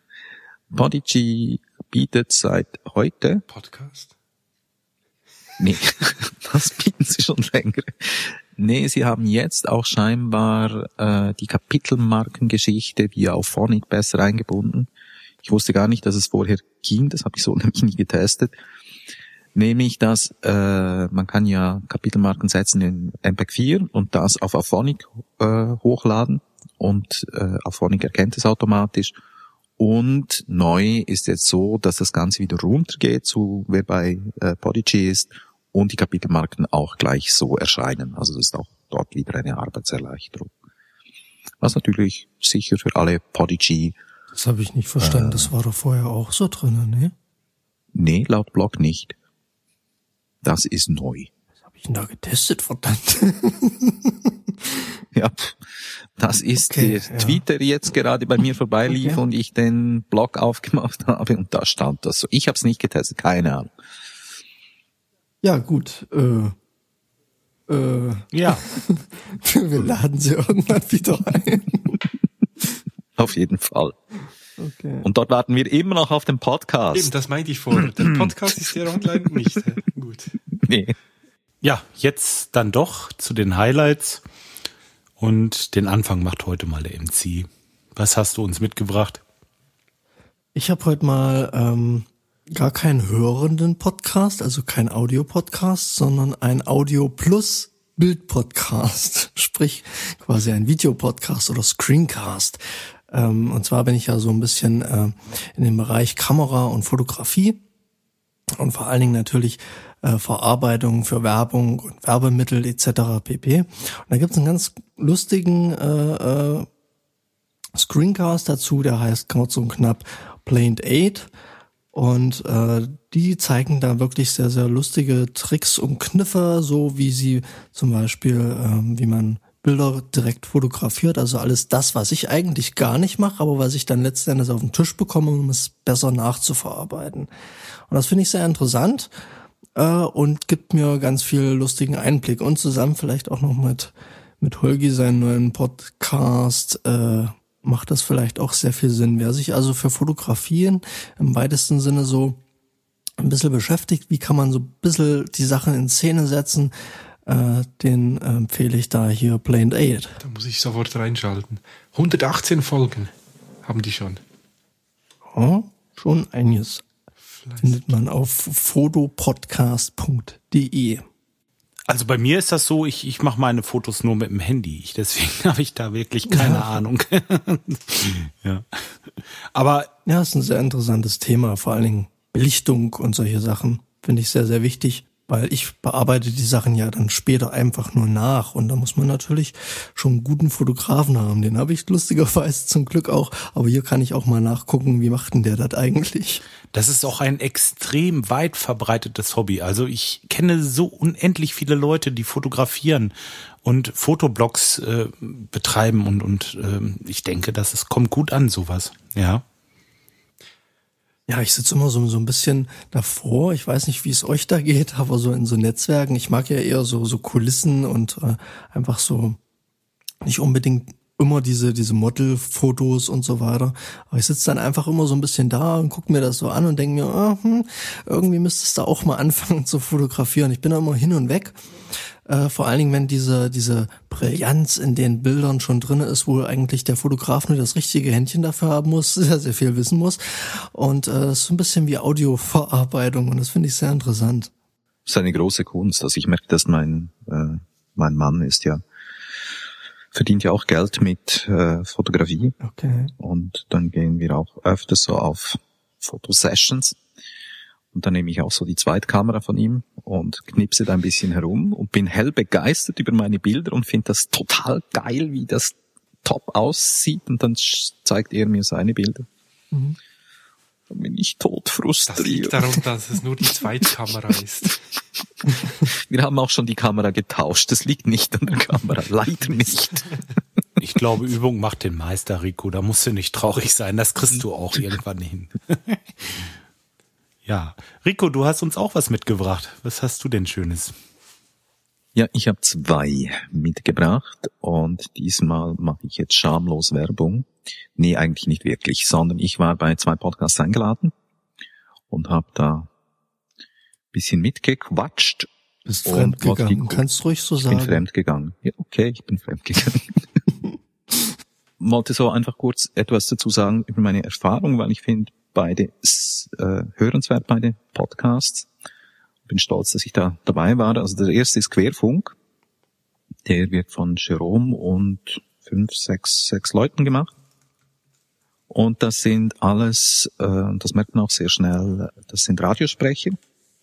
Podigy bietet seit heute, Podcast? nee, das bieten sie schon länger. Nee, sie haben jetzt auch scheinbar äh, die Kapitelmarkengeschichte via Auphonic besser eingebunden. Ich wusste gar nicht, dass es vorher ging, das habe ich so nämlich nie getestet. Nämlich, dass äh, man kann ja Kapitelmarken setzen in M P vier und das auf Auphonic äh, hochladen und äh, Auphonic erkennt es automatisch. Und neu ist jetzt so, dass das Ganze wieder runtergeht, so wer bei äh, Podigy ist, und die Kapitelmarken auch gleich so erscheinen. Also das ist auch dort wieder eine Arbeitserleichterung. Was natürlich sicher für alle Podigy. Das habe ich nicht verstanden. Äh, das war doch vorher auch so drin, ne? Nee, laut Blog nicht. Das ist neu. Was habe ich denn da getestet, verdammt? Ja, das ist Okay, der ja. Tweet, der jetzt gerade bei mir vorbeilief Okay. und ich den Blog aufgemacht habe und da stand das so. Ich habe es nicht getestet, keine Ahnung. Ja, gut. Äh, äh, Ja, wir laden sie irgendwann wieder ein. Auf jeden Fall. Okay. Und dort warten wir immer noch auf den Podcast. Eben, das meinte ich vorher. Der Podcast ist ja online nicht. hä? Gut. Nee. ja, jetzt dann doch zu den Highlights. Und den Anfang macht heute mal der M C. Was hast du uns mitgebracht? Ich habe heute mal ähm, gar keinen hörenden Podcast, also kein Audio-Podcast, sondern ein Audio-plus-Bild-Podcast, sprich quasi ein Videopodcast oder Screencast. Ähm, und zwar bin ich ja so ein bisschen äh, in dem Bereich Kamera und Fotografie und vor allen Dingen natürlich äh, Verarbeitung für Werbung und Werbemittel et cetera pp. Und da gibt's einen ganz lustigen äh, äh, Screencast dazu, der heißt kurz und knapp Planed Aid. Und äh, die zeigen da wirklich sehr, sehr lustige Tricks und Kniffe, so wie sie zum Beispiel, ähm, wie man Bilder direkt fotografiert. Also alles das, was ich eigentlich gar nicht mache, aber was ich dann letzten Endes auf den Tisch bekomme, um es besser nachzuverarbeiten. Und das finde ich sehr interessant. äh, und gibt mir ganz viel lustigen Einblick und zusammen vielleicht auch noch mit mit Holgi seinen neuen Podcast äh, macht das vielleicht auch sehr viel Sinn. Wer sich also für Fotografien im weitesten Sinne so ein bisschen beschäftigt, wie kann man so ein bisschen die Sachen in Szene setzen, äh, den äh, empfehle ich da hier Play and Aid. Da muss ich sofort reinschalten. hundertachtzehn Folgen haben die schon. Oh, schon einiges. Vielleicht. Findet man auf fotopodcast punkt de. Also bei mir ist das so, ich, ich mache meine Fotos nur mit dem Handy. Ich, deswegen habe ich da wirklich keine ja. Ahnung. ja. Aber ja, ist ein sehr interessantes Thema, vor allen Dingen Belichtung und solche Sachen finde ich sehr, sehr wichtig, weil ich bearbeite die Sachen ja dann später einfach nur nach und da muss man natürlich schon einen guten Fotografen haben. Den habe ich lustigerweise zum Glück auch, aber hier kann ich auch mal nachgucken, wie macht denn der das eigentlich? Das ist auch ein extrem weit verbreitetes Hobby. Also ich kenne so unendlich viele Leute, die fotografieren und Fotoblogs äh, betreiben und und äh, ich denke, dass es kommt gut an, sowas. Ja. Ja, ich sitze immer so so ein bisschen davor. Ich weiß nicht, wie es euch da geht, aber so in so Netzwerken. Ich mag ja eher so so Kulissen und äh, einfach so nicht unbedingt immer diese diese Modelfotos und so weiter. Aber ich sitze dann einfach immer so ein bisschen da und gucke mir das so an und denke mir, ah, hm, irgendwie müsstest du auch mal anfangen zu fotografieren. Ich bin da immer hin und weg. Äh, vor allen Dingen, wenn diese diese Brillanz in den Bildern schon drin ist, wo eigentlich der Fotograf nur das richtige Händchen dafür haben muss, sehr, sehr viel wissen muss. Und es äh, ist so ein bisschen wie Audioverarbeitung und das finde ich sehr interessant. Das ist eine große Kunst. Also ich merke, dass mein äh, mein Mann ist ja verdient ja auch Geld mit äh, Fotografie. Okay. Und dann gehen wir auch öfter so auf Fotosessions. Und dann nehme ich auch so die Zweitkamera von ihm und knipse da ein bisschen herum und bin hell begeistert über meine Bilder und finde das total geil, wie das top aussieht. Und dann zeigt er mir seine Bilder. Mhm. Dann bin ich tot frustriert. Das liegt daran, dass es nur die Zweitkamera ist. Wir haben auch schon die Kamera getauscht. Das liegt nicht an der Kamera. Leider nicht. Ich glaube, Übung macht den Meister, Rico. Da musst du nicht traurig sein. Das kriegst du auch irgendwann hin. Ja, Rico, du hast uns auch was mitgebracht. Was hast du denn Schönes? Ja, ich habe zwei mitgebracht und diesmal mache ich jetzt schamlos Werbung. Nee, eigentlich nicht wirklich, sondern ich war bei zwei Podcasts eingeladen und habe da ein bisschen mitgequatscht. Bist fremdgegangen, kannst ruhig so sagen. Ich bin fremdgegangen. Ja, okay, ich bin fremdgegangen. Wollte so einfach kurz etwas dazu sagen über meine Erfahrung, weil ich finde, beide äh, hörenswert, beide Podcasts. Bin stolz, dass ich da dabei war. Also der erste ist Querfunk. Der wird von Jerome und fünf, sechs, sechs Leuten gemacht. Und das sind alles, äh, das merkt man auch sehr schnell, das sind Radiosprecher.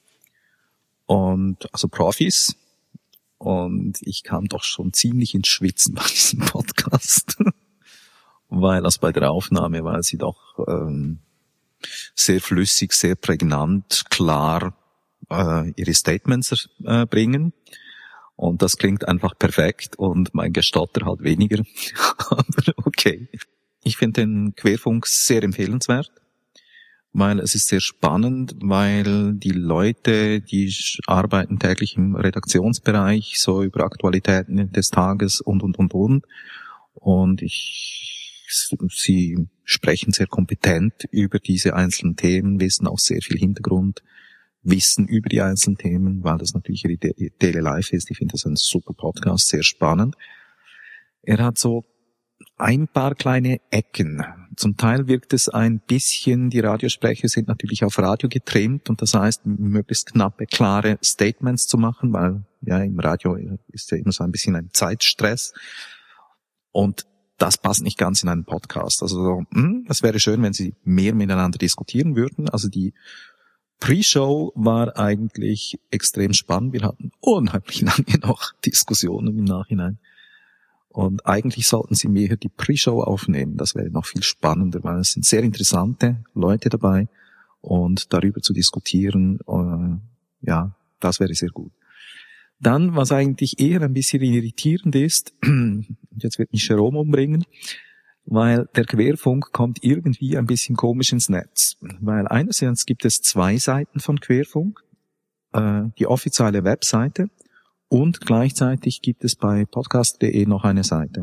Und also Profis. Und ich kam doch schon ziemlich ins Schwitzen bei diesem Podcast. Weil also bei der Aufnahme, weil sie doch ähm, sehr flüssig, sehr prägnant, klar äh, ihre Statements äh, bringen. Und das klingt einfach perfekt und mein Gestotter halt weniger. Aber okay. Ich finde den Querfunk sehr empfehlenswert, weil es ist sehr spannend, weil die Leute, die arbeiten täglich im Redaktionsbereich, so über Aktualitäten des Tages und, und, und, und. Und ich Sie sprechen sehr kompetent über diese einzelnen Themen, wissen auch sehr viel Hintergrundwissen über die einzelnen Themen, weil das natürlich ihre Daily Life ist. Ich finde das ein super Podcast, sehr spannend. Er hat so ein paar kleine Ecken. Zum Teil wirkt es ein bisschen, die Radiosprecher sind natürlich auf Radio getrimmt und das heißt, möglichst knappe, klare Statements zu machen, weil ja im Radio ist ja immer so ein bisschen ein Zeitstress. Und das passt nicht ganz in einen Podcast. Also es wäre schön, wenn sie mehr miteinander diskutieren würden. Also die Pre-Show war eigentlich extrem spannend. Wir hatten unheimlich lange noch Diskussionen im Nachhinein. Und eigentlich sollten sie mehr die Pre-Show aufnehmen. Das wäre noch viel spannender, weil es sind sehr interessante Leute dabei. Und darüber zu diskutieren, äh, ja, das wäre sehr gut. Dann, was eigentlich eher ein bisschen irritierend ist, jetzt wird mich Jerome umbringen, weil der Querfunk kommt irgendwie ein bisschen komisch ins Netz. Weil einerseits gibt es zwei Seiten von Querfunk. äh, die offizielle Webseite und gleichzeitig gibt es bei podcast punkt de noch eine Seite,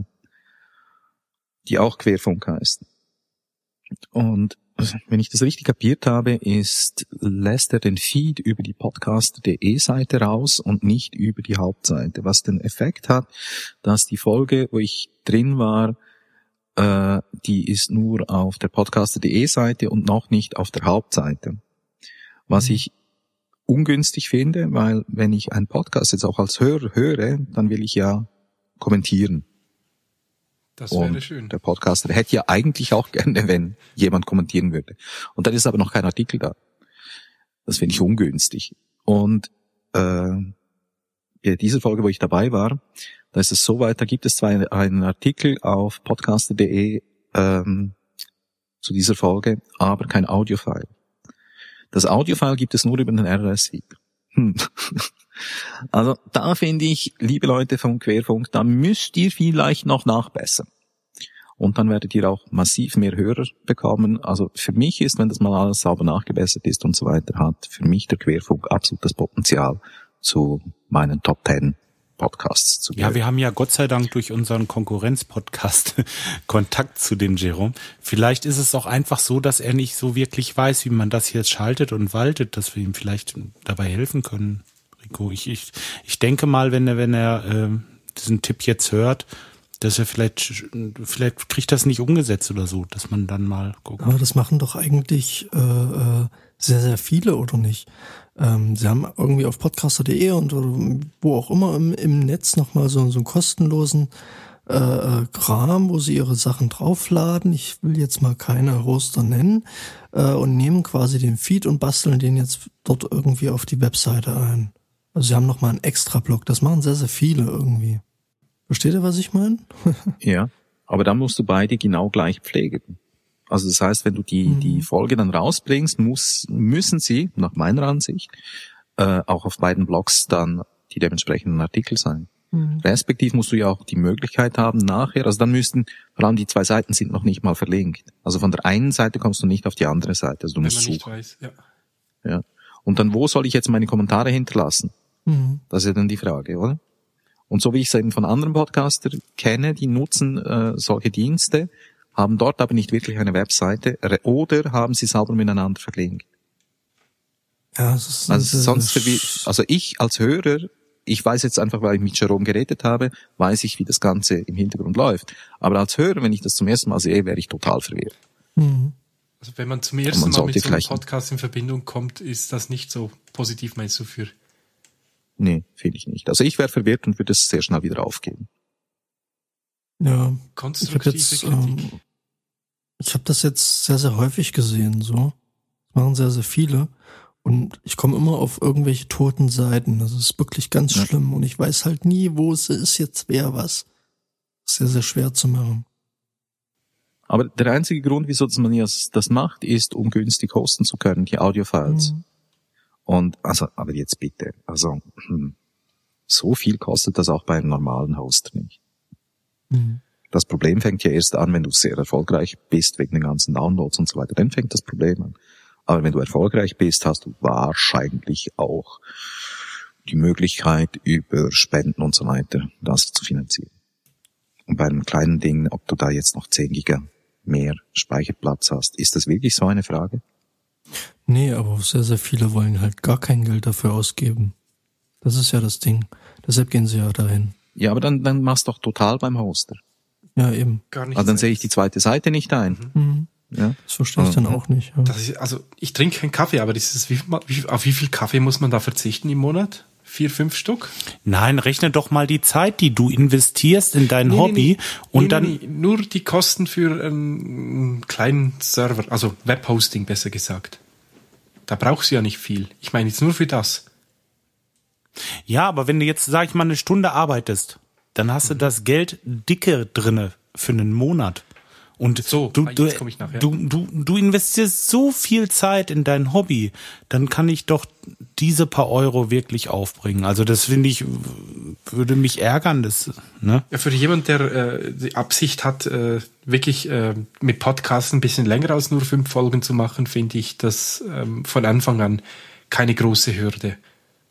die auch Querfunk heißt. Und wenn ich das richtig kapiert habe, ist, lässt er den Feed über die podcast punkt de Seite raus und nicht über die Hauptseite, was den Effekt hat, dass die Folge, wo ich drin war, äh, die ist nur auf der podcast punkt de Seite und noch nicht auf der Hauptseite. Was ich ungünstig finde, weil wenn ich einen Podcast jetzt auch als Hörer höre, dann will ich ja kommentieren. Das wäre und schön. Der Podcaster hätte ja eigentlich auch gerne, wenn jemand kommentieren würde. Und dann ist aber noch kein Artikel da. Das finde ich ungünstig. Und äh, bei dieser Folge, wo ich dabei war, da ist es so weit, da gibt es zwar einen Artikel auf podcast punkt de ähm, zu dieser Folge, aber kein Audiofile. Das Audiofile gibt es nur über den R S S-Feed. Hm. Also da finde ich, liebe Leute vom Querfunk, da müsst ihr vielleicht noch nachbessern. Und dann werdet ihr auch massiv mehr Hörer bekommen. Also für mich ist, wenn das mal alles sauber nachgebessert ist und so weiter, hat für mich der Querfunk absolut das Potenzial, zu meinen Top Ten Podcasts zu gehören. Ja, wir haben ja Gott sei Dank durch unseren Konkurrenz-Podcast Kontakt zu dem Jerome. Vielleicht ist es auch einfach so, dass er nicht so wirklich weiß, wie man das jetzt schaltet und waltet, dass wir ihm vielleicht dabei helfen können. Ich, ich, ich denke mal, wenn er, wenn er äh, diesen Tipp jetzt hört, dass er vielleicht, vielleicht kriegt das nicht umgesetzt oder so, dass man dann mal guckt. Aber das machen doch eigentlich äh, sehr, sehr viele, oder nicht? Ähm, sie haben irgendwie auf podcaster punkt de und oder wo auch immer im, im Netz nochmal so, so einen kostenlosen äh, Kram, wo sie ihre Sachen draufladen. Ich will jetzt mal keine Hoster nennen äh, und nehmen quasi den Feed und basteln den jetzt dort irgendwie auf die Webseite ein. Also sie haben nochmal einen Extra-Block. Das machen sehr, sehr viele irgendwie. Versteht ihr, was ich meine? Ja, aber dann musst du beide genau gleich pflegen. Also das heißt, wenn du die mhm. die Folge dann rausbringst, muss müssen sie, nach meiner Ansicht, äh, auch auf beiden Blogs dann die dementsprechenden Artikel sein. Mhm. Respektiv musst du ja auch die Möglichkeit haben, nachher, also dann müssten, vor allem die zwei Seiten sind noch nicht mal verlinkt. Also von der einen Seite kommst du nicht auf die andere Seite. Also du wenn musst man suchen. nicht weiß, ja. Ja. Und dann, wo soll ich jetzt meine Kommentare hinterlassen? Mhm. Das ist ja dann die Frage, oder? Und so wie ich es eben von anderen Podcastern kenne, die nutzen äh, solche Dienste, haben dort aber nicht wirklich eine Webseite oder haben sie sauber miteinander verlinkt. Ja, das ist also sonst, wie, also ich als Hörer, ich weiß jetzt einfach, weil ich mit Jerome geredet habe, weiß ich, wie das Ganze im Hintergrund läuft. Aber als Hörer, wenn ich das zum ersten Mal sehe, wäre ich total verwirrt. Mhm. Also wenn man zum ersten man Mal mit so einem Podcast in Verbindung kommt, ist das nicht so positiv, meinst du, für... Nee, finde ich nicht. Also ich wäre verwirrt und würde es sehr schnell wieder aufgeben. Ja, konstruktive ich Kritik. Ähm, ich habe das jetzt sehr, sehr häufig gesehen, so. Das machen sehr, sehr viele. Und ich komme immer auf irgendwelche toten Seiten. Das ist wirklich ganz ja. schlimm. Und ich weiß halt nie, wo es ist jetzt wer was. Sehr, sehr schwer zu machen. Aber der einzige Grund, wieso man das macht, ist, um günstig hosten zu können, die Audiofiles. Mhm. Und, also, aber jetzt bitte, also, hm, so viel kostet das auch bei einem normalen Hoster nicht. Mhm. Das Problem fängt ja erst an, wenn du sehr erfolgreich bist, wegen den ganzen Downloads und so weiter. Dann fängt das Problem an. Aber wenn du erfolgreich bist, hast du wahrscheinlich auch die Möglichkeit, über Spenden und so weiter das zu finanzieren. Und bei einem kleinen Ding, ob du da jetzt noch zehn Giga mehr Speicherplatz hast, ist das wirklich so eine Frage? Nee, aber sehr, sehr viele wollen halt gar kein Geld dafür ausgeben. Das ist ja das Ding. Deshalb gehen sie ja dahin. Ja, aber dann, dann machst du doch total beim Hoster. Ja, eben. Gar nicht. Also dann sehe ich die zweite Seite nicht ein. Mhm. Ja. Das verstehe ich dann auch nicht. Ja. Das ist, also ich trinke keinen Kaffee, aber das ist, wie, wie, auf wie viel Kaffee muss man da verzichten im Monat? Vier, fünf Stück? Nein, rechne doch mal die Zeit, die du investierst in dein nee, Hobby nee, nee. und nee, dann... Nee, nee. Nur die Kosten für einen kleinen Server, also Webhosting besser gesagt. Da brauchst du ja nicht viel. Ich meine jetzt nur für das. Ja, aber wenn du jetzt, sag ich mal, eine Stunde arbeitest, dann hast du das Geld dicke drinne für einen Monat. Und so, du, du, komm ich nach, ja. du, du, du investierst so viel Zeit in dein Hobby, dann kann ich doch diese paar Euro wirklich aufbringen. Also das finde ich, würde mich ärgern. Das, ne? Ja, für jemand, der äh, die Absicht hat, äh, wirklich äh, mit Podcasts ein bisschen länger als nur fünf Folgen zu machen, finde ich das ähm, von Anfang an keine große Hürde.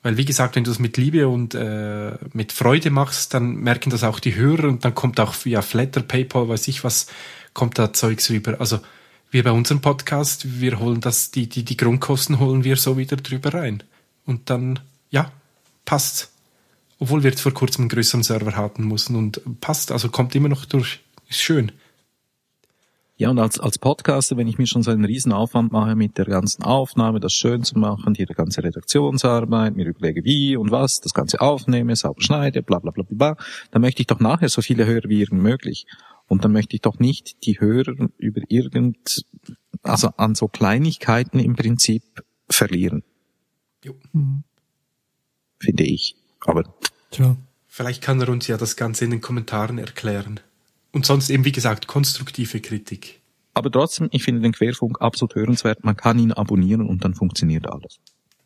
Weil wie gesagt, wenn du das mit Liebe und äh, mit Freude machst, dann merken das auch die Hörer und dann kommt auch via Flatter, PayPal, weiß ich was, kommt da Zeugs rüber. Also wir bei unserem Podcast, wir holen das, die, die, die Grundkosten holen wir so wieder drüber rein. Und dann, ja, passt. Obwohl wir jetzt vor kurzem einen größeren Server haben mussten und passt, also kommt immer noch durch. Ist schön. Ja, und als, als Podcaster, wenn ich mir schon so einen riesen Aufwand mache mit der ganzen Aufnahme, das schön zu machen, die ganze Redaktionsarbeit, mir überlege wie und was, das Ganze aufnehme, sauber schneide, bla, bla, bla, bla, dann möchte ich doch nachher so viele Hörer wie irgend möglich. Und dann möchte ich doch nicht die Hörer über irgend, also an so Kleinigkeiten im Prinzip verlieren. Jo. Mhm. Finde ich. Aber. Tja. Vielleicht kann er uns ja das Ganze in den Kommentaren erklären. Und sonst eben, wie gesagt, konstruktive Kritik. Aber trotzdem, ich finde den Querfunk absolut hörenswert. Man kann ihn abonnieren und dann funktioniert alles.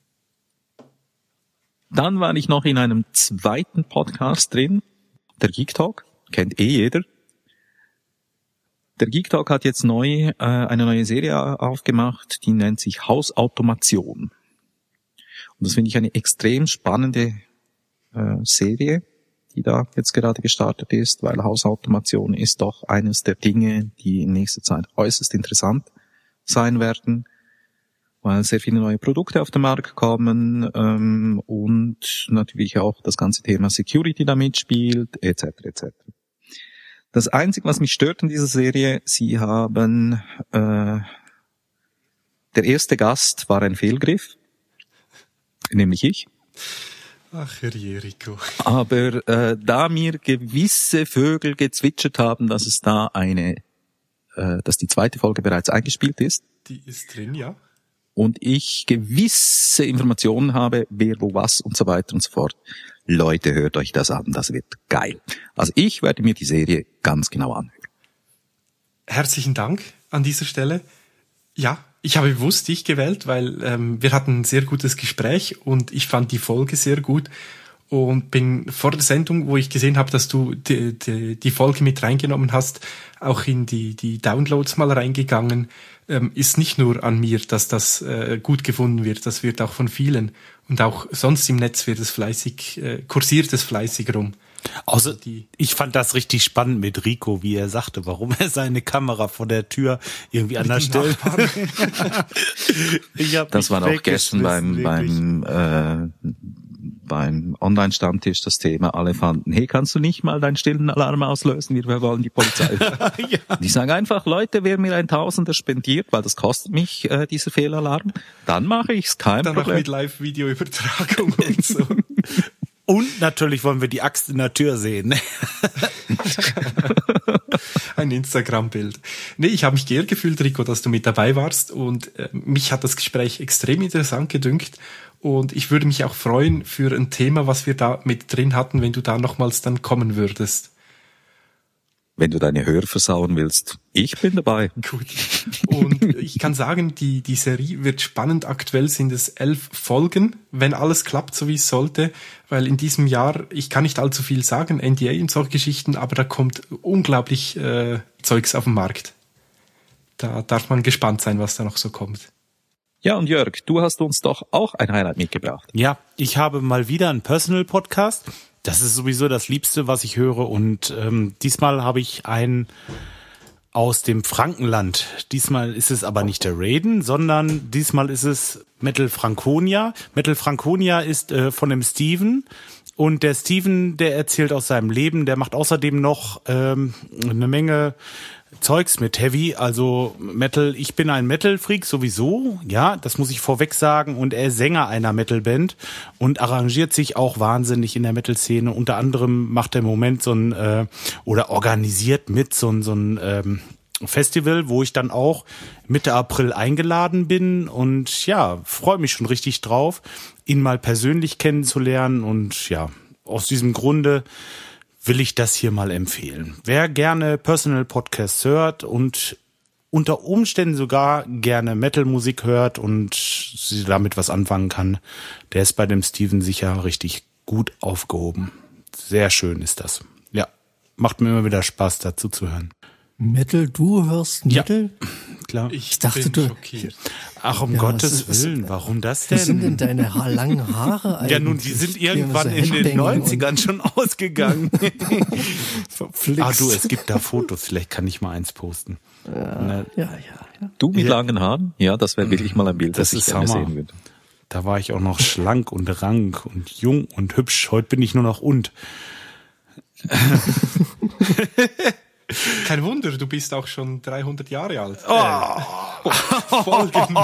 Dann war ich noch in einem zweiten Podcast drin, der Geek Talk. Kennt eh jeder. Der Geek Talk hat jetzt neu äh, eine neue Serie aufgemacht, die nennt sich Hausautomation. Und das finde ich eine extrem spannende äh, Serie, die da jetzt gerade gestartet ist, weil Hausautomation ist doch eines der Dinge, die in nächster Zeit äußerst interessant sein werden, weil sehr viele neue Produkte auf den Markt kommen ähm, und natürlich auch das ganze Thema Security da mitspielt, et cetera et cetera. Das Einzige, was mich stört in dieser Serie, sie haben, äh, der erste Gast war ein Fehlgriff, nämlich ich. Ach, Herr Jericho. Aber äh, da mir gewisse Vögel gezwitschert haben, dass es da eine, äh, dass die zweite Folge bereits eingespielt ist. Die ist drin, ja. Und ich gewisse Informationen habe, wer, wo, was und so weiter und so fort. Leute, hört euch das an, das wird geil. Also ich werde mir die Serie ganz genau anhören. Herzlichen Dank an dieser Stelle. Ja, ich habe bewusst dich gewählt, weil ähm, wir hatten ein sehr gutes Gespräch und ich fand die Folge sehr gut und bin vor der Sendung, wo ich gesehen habe, dass du die, die, die Folge mit reingenommen hast, auch in die, die Downloads mal reingegangen. Ähm, ist nicht nur an mir, dass das äh, gut gefunden wird, das wird auch von vielen und auch sonst im Netz wird es fleißig, äh, kursiert es fleißig rum. Also die, ich fand das richtig spannend mit Rico, wie er sagte, warum er seine Kamera vor der Tür irgendwie anders stellt. Das war auch gestern beim beim äh, beim Online-Stammtisch das Thema. Alle fanden, hey, kannst du nicht mal deinen stillen Alarm auslösen? Wir wollen die Polizei. Ja. Ich sage einfach, Leute, wer mir ein Tausender spendiert, weil das kostet mich, äh, dieser Fehlalarm, dann mache ich's, kein dann Problem. Dann noch mit Live-Video-Übertragung und so. Und natürlich wollen wir die Axt in der Tür sehen. Ein Instagram-Bild. Nee, ich habe mich geehrt gefühlt, Rico, dass du mit dabei warst und äh, mich hat das Gespräch extrem interessant gedünkt und ich würde mich auch freuen für ein Thema, was wir da mit drin hatten, wenn du da nochmals dann kommen würdest. Wenn du deine Hörer versauen willst, ich bin dabei. Gut. Und ich kann sagen, die, die Serie wird spannend. Aktuell sind es elf Folgen, wenn alles klappt, so wie es sollte. Weil in diesem Jahr, ich kann nicht allzu viel sagen, N D A und solche Geschichten, aber da kommt unglaublich äh, Zeugs auf den Markt. Da darf man gespannt sein, was da noch so kommt. Ja, und Jörg, du hast uns doch auch ein Highlight mitgebracht. Ja, ich habe mal wieder einen Personal-Podcast. Das ist sowieso das Liebste, was ich höre. Und ähm, diesmal habe ich einen aus dem Frankenland. Diesmal ist es aber nicht der Raiden, sondern diesmal ist es Metal Franconia. Metal Franconia ist äh, von dem Steven. Und der Steven, der erzählt aus seinem Leben. Der macht außerdem noch ähm, eine Menge Zeugs mit Heavy, also Metal. Ich bin ein Metal-Freak sowieso, ja, das muss ich vorweg sagen. Und er ist Sänger einer Metal-Band und arrangiert sich auch wahnsinnig in der Metal-Szene. Unter anderem macht er im Moment so ein, äh, oder organisiert mit so ein, so ein ähm, Festival, wo ich dann auch Mitte April eingeladen bin. Und ja, freue mich schon richtig drauf, ihn mal persönlich kennenzulernen. Und ja, aus diesem Grunde will ich das hier mal empfehlen. Wer gerne Personal Podcasts hört und unter Umständen sogar gerne Metal-Musik hört und sie damit was anfangen kann, der ist bei dem Steven sicher richtig gut aufgehoben. Sehr schön ist das. Ja, macht mir immer wieder Spaß, dazu zu hören. Metal, du hörst Metal? Ja, klar. Ich, Ich dachte, bin du- schockiert. Ach, um Ja, Gottes was ist- Willen, warum das Was sind denn denn? deine ha langen Haare eigentlich? Ja, nun, die sind Die haben irgendwann so in den Headbanging und neunzigern schon ausgegangen. verflixt. Ah, du, es gibt da Fotos, vielleicht kann ich mal eins posten. Ne, Ja, ja, ja. Du mit Ja. langen Haaren? Ja, das wäre wirklich mal ein Bild, das, Das ich ist gerne Hammer. sehen würde. Da war ich auch noch schlank und rank und jung und hübsch. Heute bin ich nur noch und. Kein Wunder, du bist auch schon dreihundert Jahre alt. Oh. Äh, Folgen.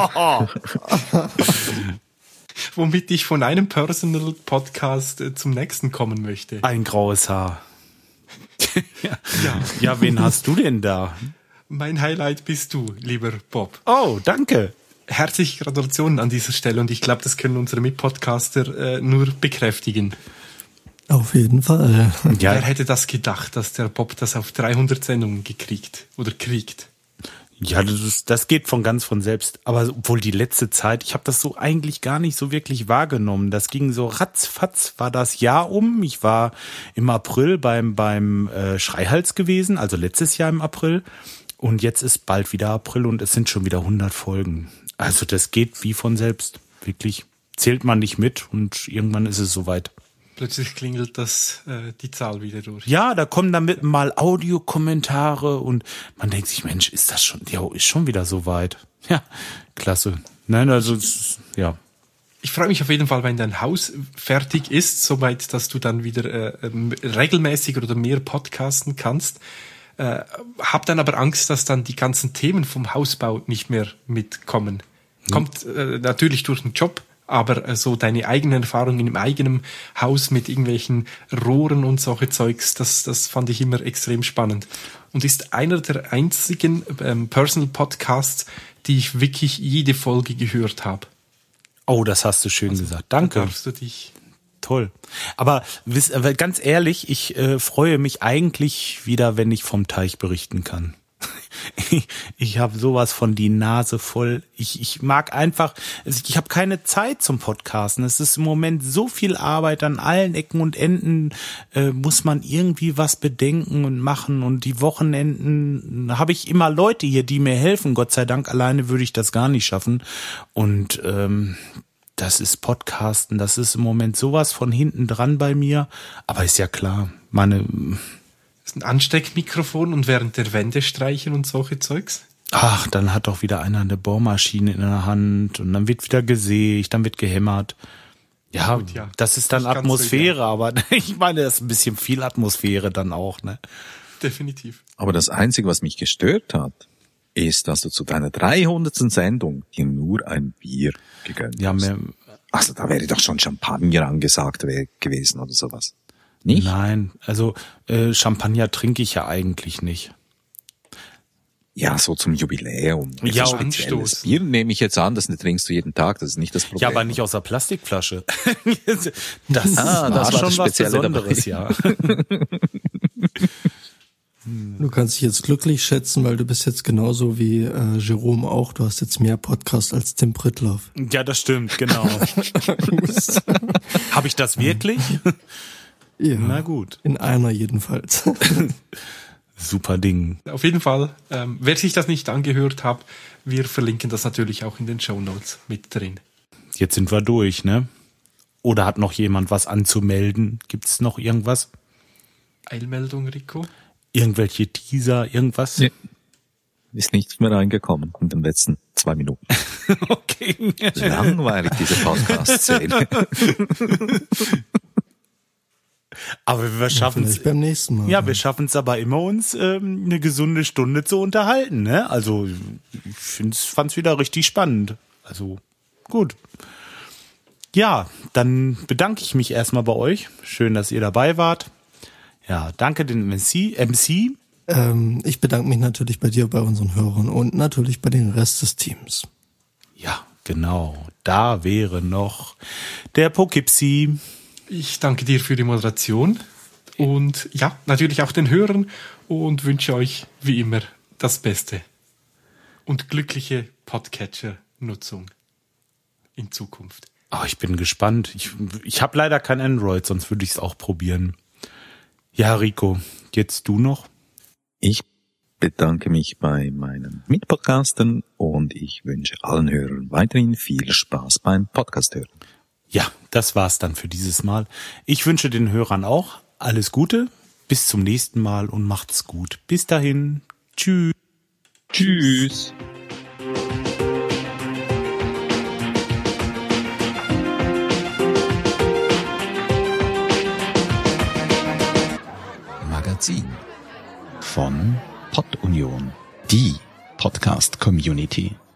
Womit ich von einem Personal Podcast äh, zum nächsten kommen möchte. Ein graues Haar. ja. Ja, ja, wen hast du denn da? mein Highlight bist du, lieber Bob. Oh, danke. Herzliche Gratulation an dieser Stelle und ich glaube, das können unsere Mitpodcaster äh, nur bekräftigen. Auf jeden Fall. Ja, Wer hätte das gedacht, dass der Bob das auf dreihundert Sendungen gekriegt oder kriegt? ja, das, ist, das geht von ganz von selbst. Aber obwohl die letzte Zeit, ich habe das so eigentlich gar nicht so wirklich wahrgenommen. Das ging so ratzfatz, war das Jahr um. Ich war im April beim beim äh, Schreihals gewesen, also letztes Jahr im April. Und jetzt ist bald wieder April und es sind schon wieder hundert Folgen. Also das geht wie von selbst. Wirklich. Zählt man nicht mit und irgendwann ist es soweit. Plötzlich klingelt das äh, die Zahl wieder durch. Ja, da kommen dann mit mal Audiokommentare und man denkt sich, Mensch, ist das schon, ja, ist schon wieder soweit. Ja, klasse. Nein, also, es ist- ja. Ich freue mich auf jeden Fall, wenn dein Haus fertig ist, soweit, dass du dann wieder äh, ähm, regelmäßiger oder mehr podcasten kannst. Äh, hab dann aber Angst, dass dann die ganzen Themen vom Hausbau nicht mehr mitkommen. Kommt äh, natürlich durch den Job, aber äh, so deine eigenen Erfahrungen im eigenen Haus mit irgendwelchen Rohren und solche Zeugs, das, das fand ich immer extrem spannend. Und ist einer der einzigen ähm, Personal Podcasts, die ich wirklich jede Folge gehört habe. Oh, das hast du schön gesagt. Danke. Darfst du dich... Toll. Aber wisst, aber ganz ehrlich, ich äh, freue mich eigentlich wieder, wenn ich vom Teich berichten kann. ich ich habe sowas von die Nase voll. Ich, ich mag einfach, also ich habe keine Zeit zum Podcasten. Es ist im Moment so viel Arbeit an allen Ecken und Enden, äh, muss man irgendwie was bedenken und machen. Und die Wochenenden habe ich immer Leute hier, die mir helfen. Gott sei Dank, alleine würde ich das gar nicht schaffen. Und ähm, das ist Podcasten, das ist im Moment sowas von hinten dran bei mir. Aber ist ja klar, meine, Das ist ein Ansteckmikrofon und während der Wände streichen und solche Zeugs. ach, dann hat doch wieder einer eine Bohrmaschine in der Hand und dann wird wieder gesägt, dann wird gehämmert. Ja, Gut, ja. das ist dann Nicht ganz so Atmosphäre, aber ich meine, das ist ein bisschen viel Atmosphäre dann auch, ne? Definitiv. Aber das Einzige, was mich gestört hat, ist, dass du zu deiner dreihundertsten Sendung dir nur ein Bier gegönnt Ja, hast. mehr, Also da wäre doch schon Champagner angesagt wär, gewesen oder sowas. Nicht? nein, also äh, Champagner trinke ich ja eigentlich nicht. Ja, so zum Jubiläum. Ja, So um spezielles Anstoßen. Bier nehme ich jetzt an, das trinkst du jeden Tag, das ist nicht das Problem. Ja, aber nicht aus der Plastikflasche. das Ah, war das war das schon was Spezielle dabei. Besonderes, ja. Du kannst dich jetzt glücklich schätzen, weil du bist jetzt genauso wie äh, Jerome auch. Du hast jetzt mehr Podcast als Tim Prittloff. Ja, das stimmt, genau. Habe ich das wirklich? Ja, Na gut. in einer jedenfalls. Super Ding. Auf jeden Fall, ähm, wer sich das nicht angehört hat, wir verlinken das natürlich auch in den Shownotes mit drin. Jetzt sind wir durch, ne? Oder hat noch jemand was anzumelden? Gibt's noch irgendwas? Eilmeldung, Rico? Irgendwelche Teaser, irgendwas? Nee. Ist nichts mehr reingekommen in den letzten zwei Minuten. Okay. Langweilig, diese Podcast-Szene. Aber wir schaffen es. Vielleicht beim nächsten Mal. Ja, wir schaffen es aber immer, uns ähm, eine gesunde Stunde zu unterhalten, ne? Also ich find's, fand's wieder richtig spannend. Also gut. Ja, dann bedanke ich mich erstmal bei euch. Schön, dass ihr dabei wart. Ja, danke den M C. M C. Ähm, ich bedanke mich natürlich bei dir, bei unseren Hörern und natürlich bei den Rest des Teams. Ja, genau. Da wäre noch der Poughkeepsie. Ich danke dir für die Moderation und ja, natürlich auch den Hörern und wünsche euch wie immer das Beste und glückliche Podcatcher-Nutzung in Zukunft. Oh, ich bin gespannt. Ich, ich habe leider kein Android, sonst würde ich es auch probieren. Ja, Rico, jetzt du noch? Ich bedanke mich bei meinen Mitpodcastern und ich wünsche allen Hörern weiterhin viel Spaß beim Podcast hören. Ja, das war's dann für dieses Mal. Ich wünsche den Hörern auch alles Gute. Bis zum nächsten Mal und macht's gut. Bis dahin. Tschüss. Tschüss. Magazin von Pod Union, die Podcast-Community.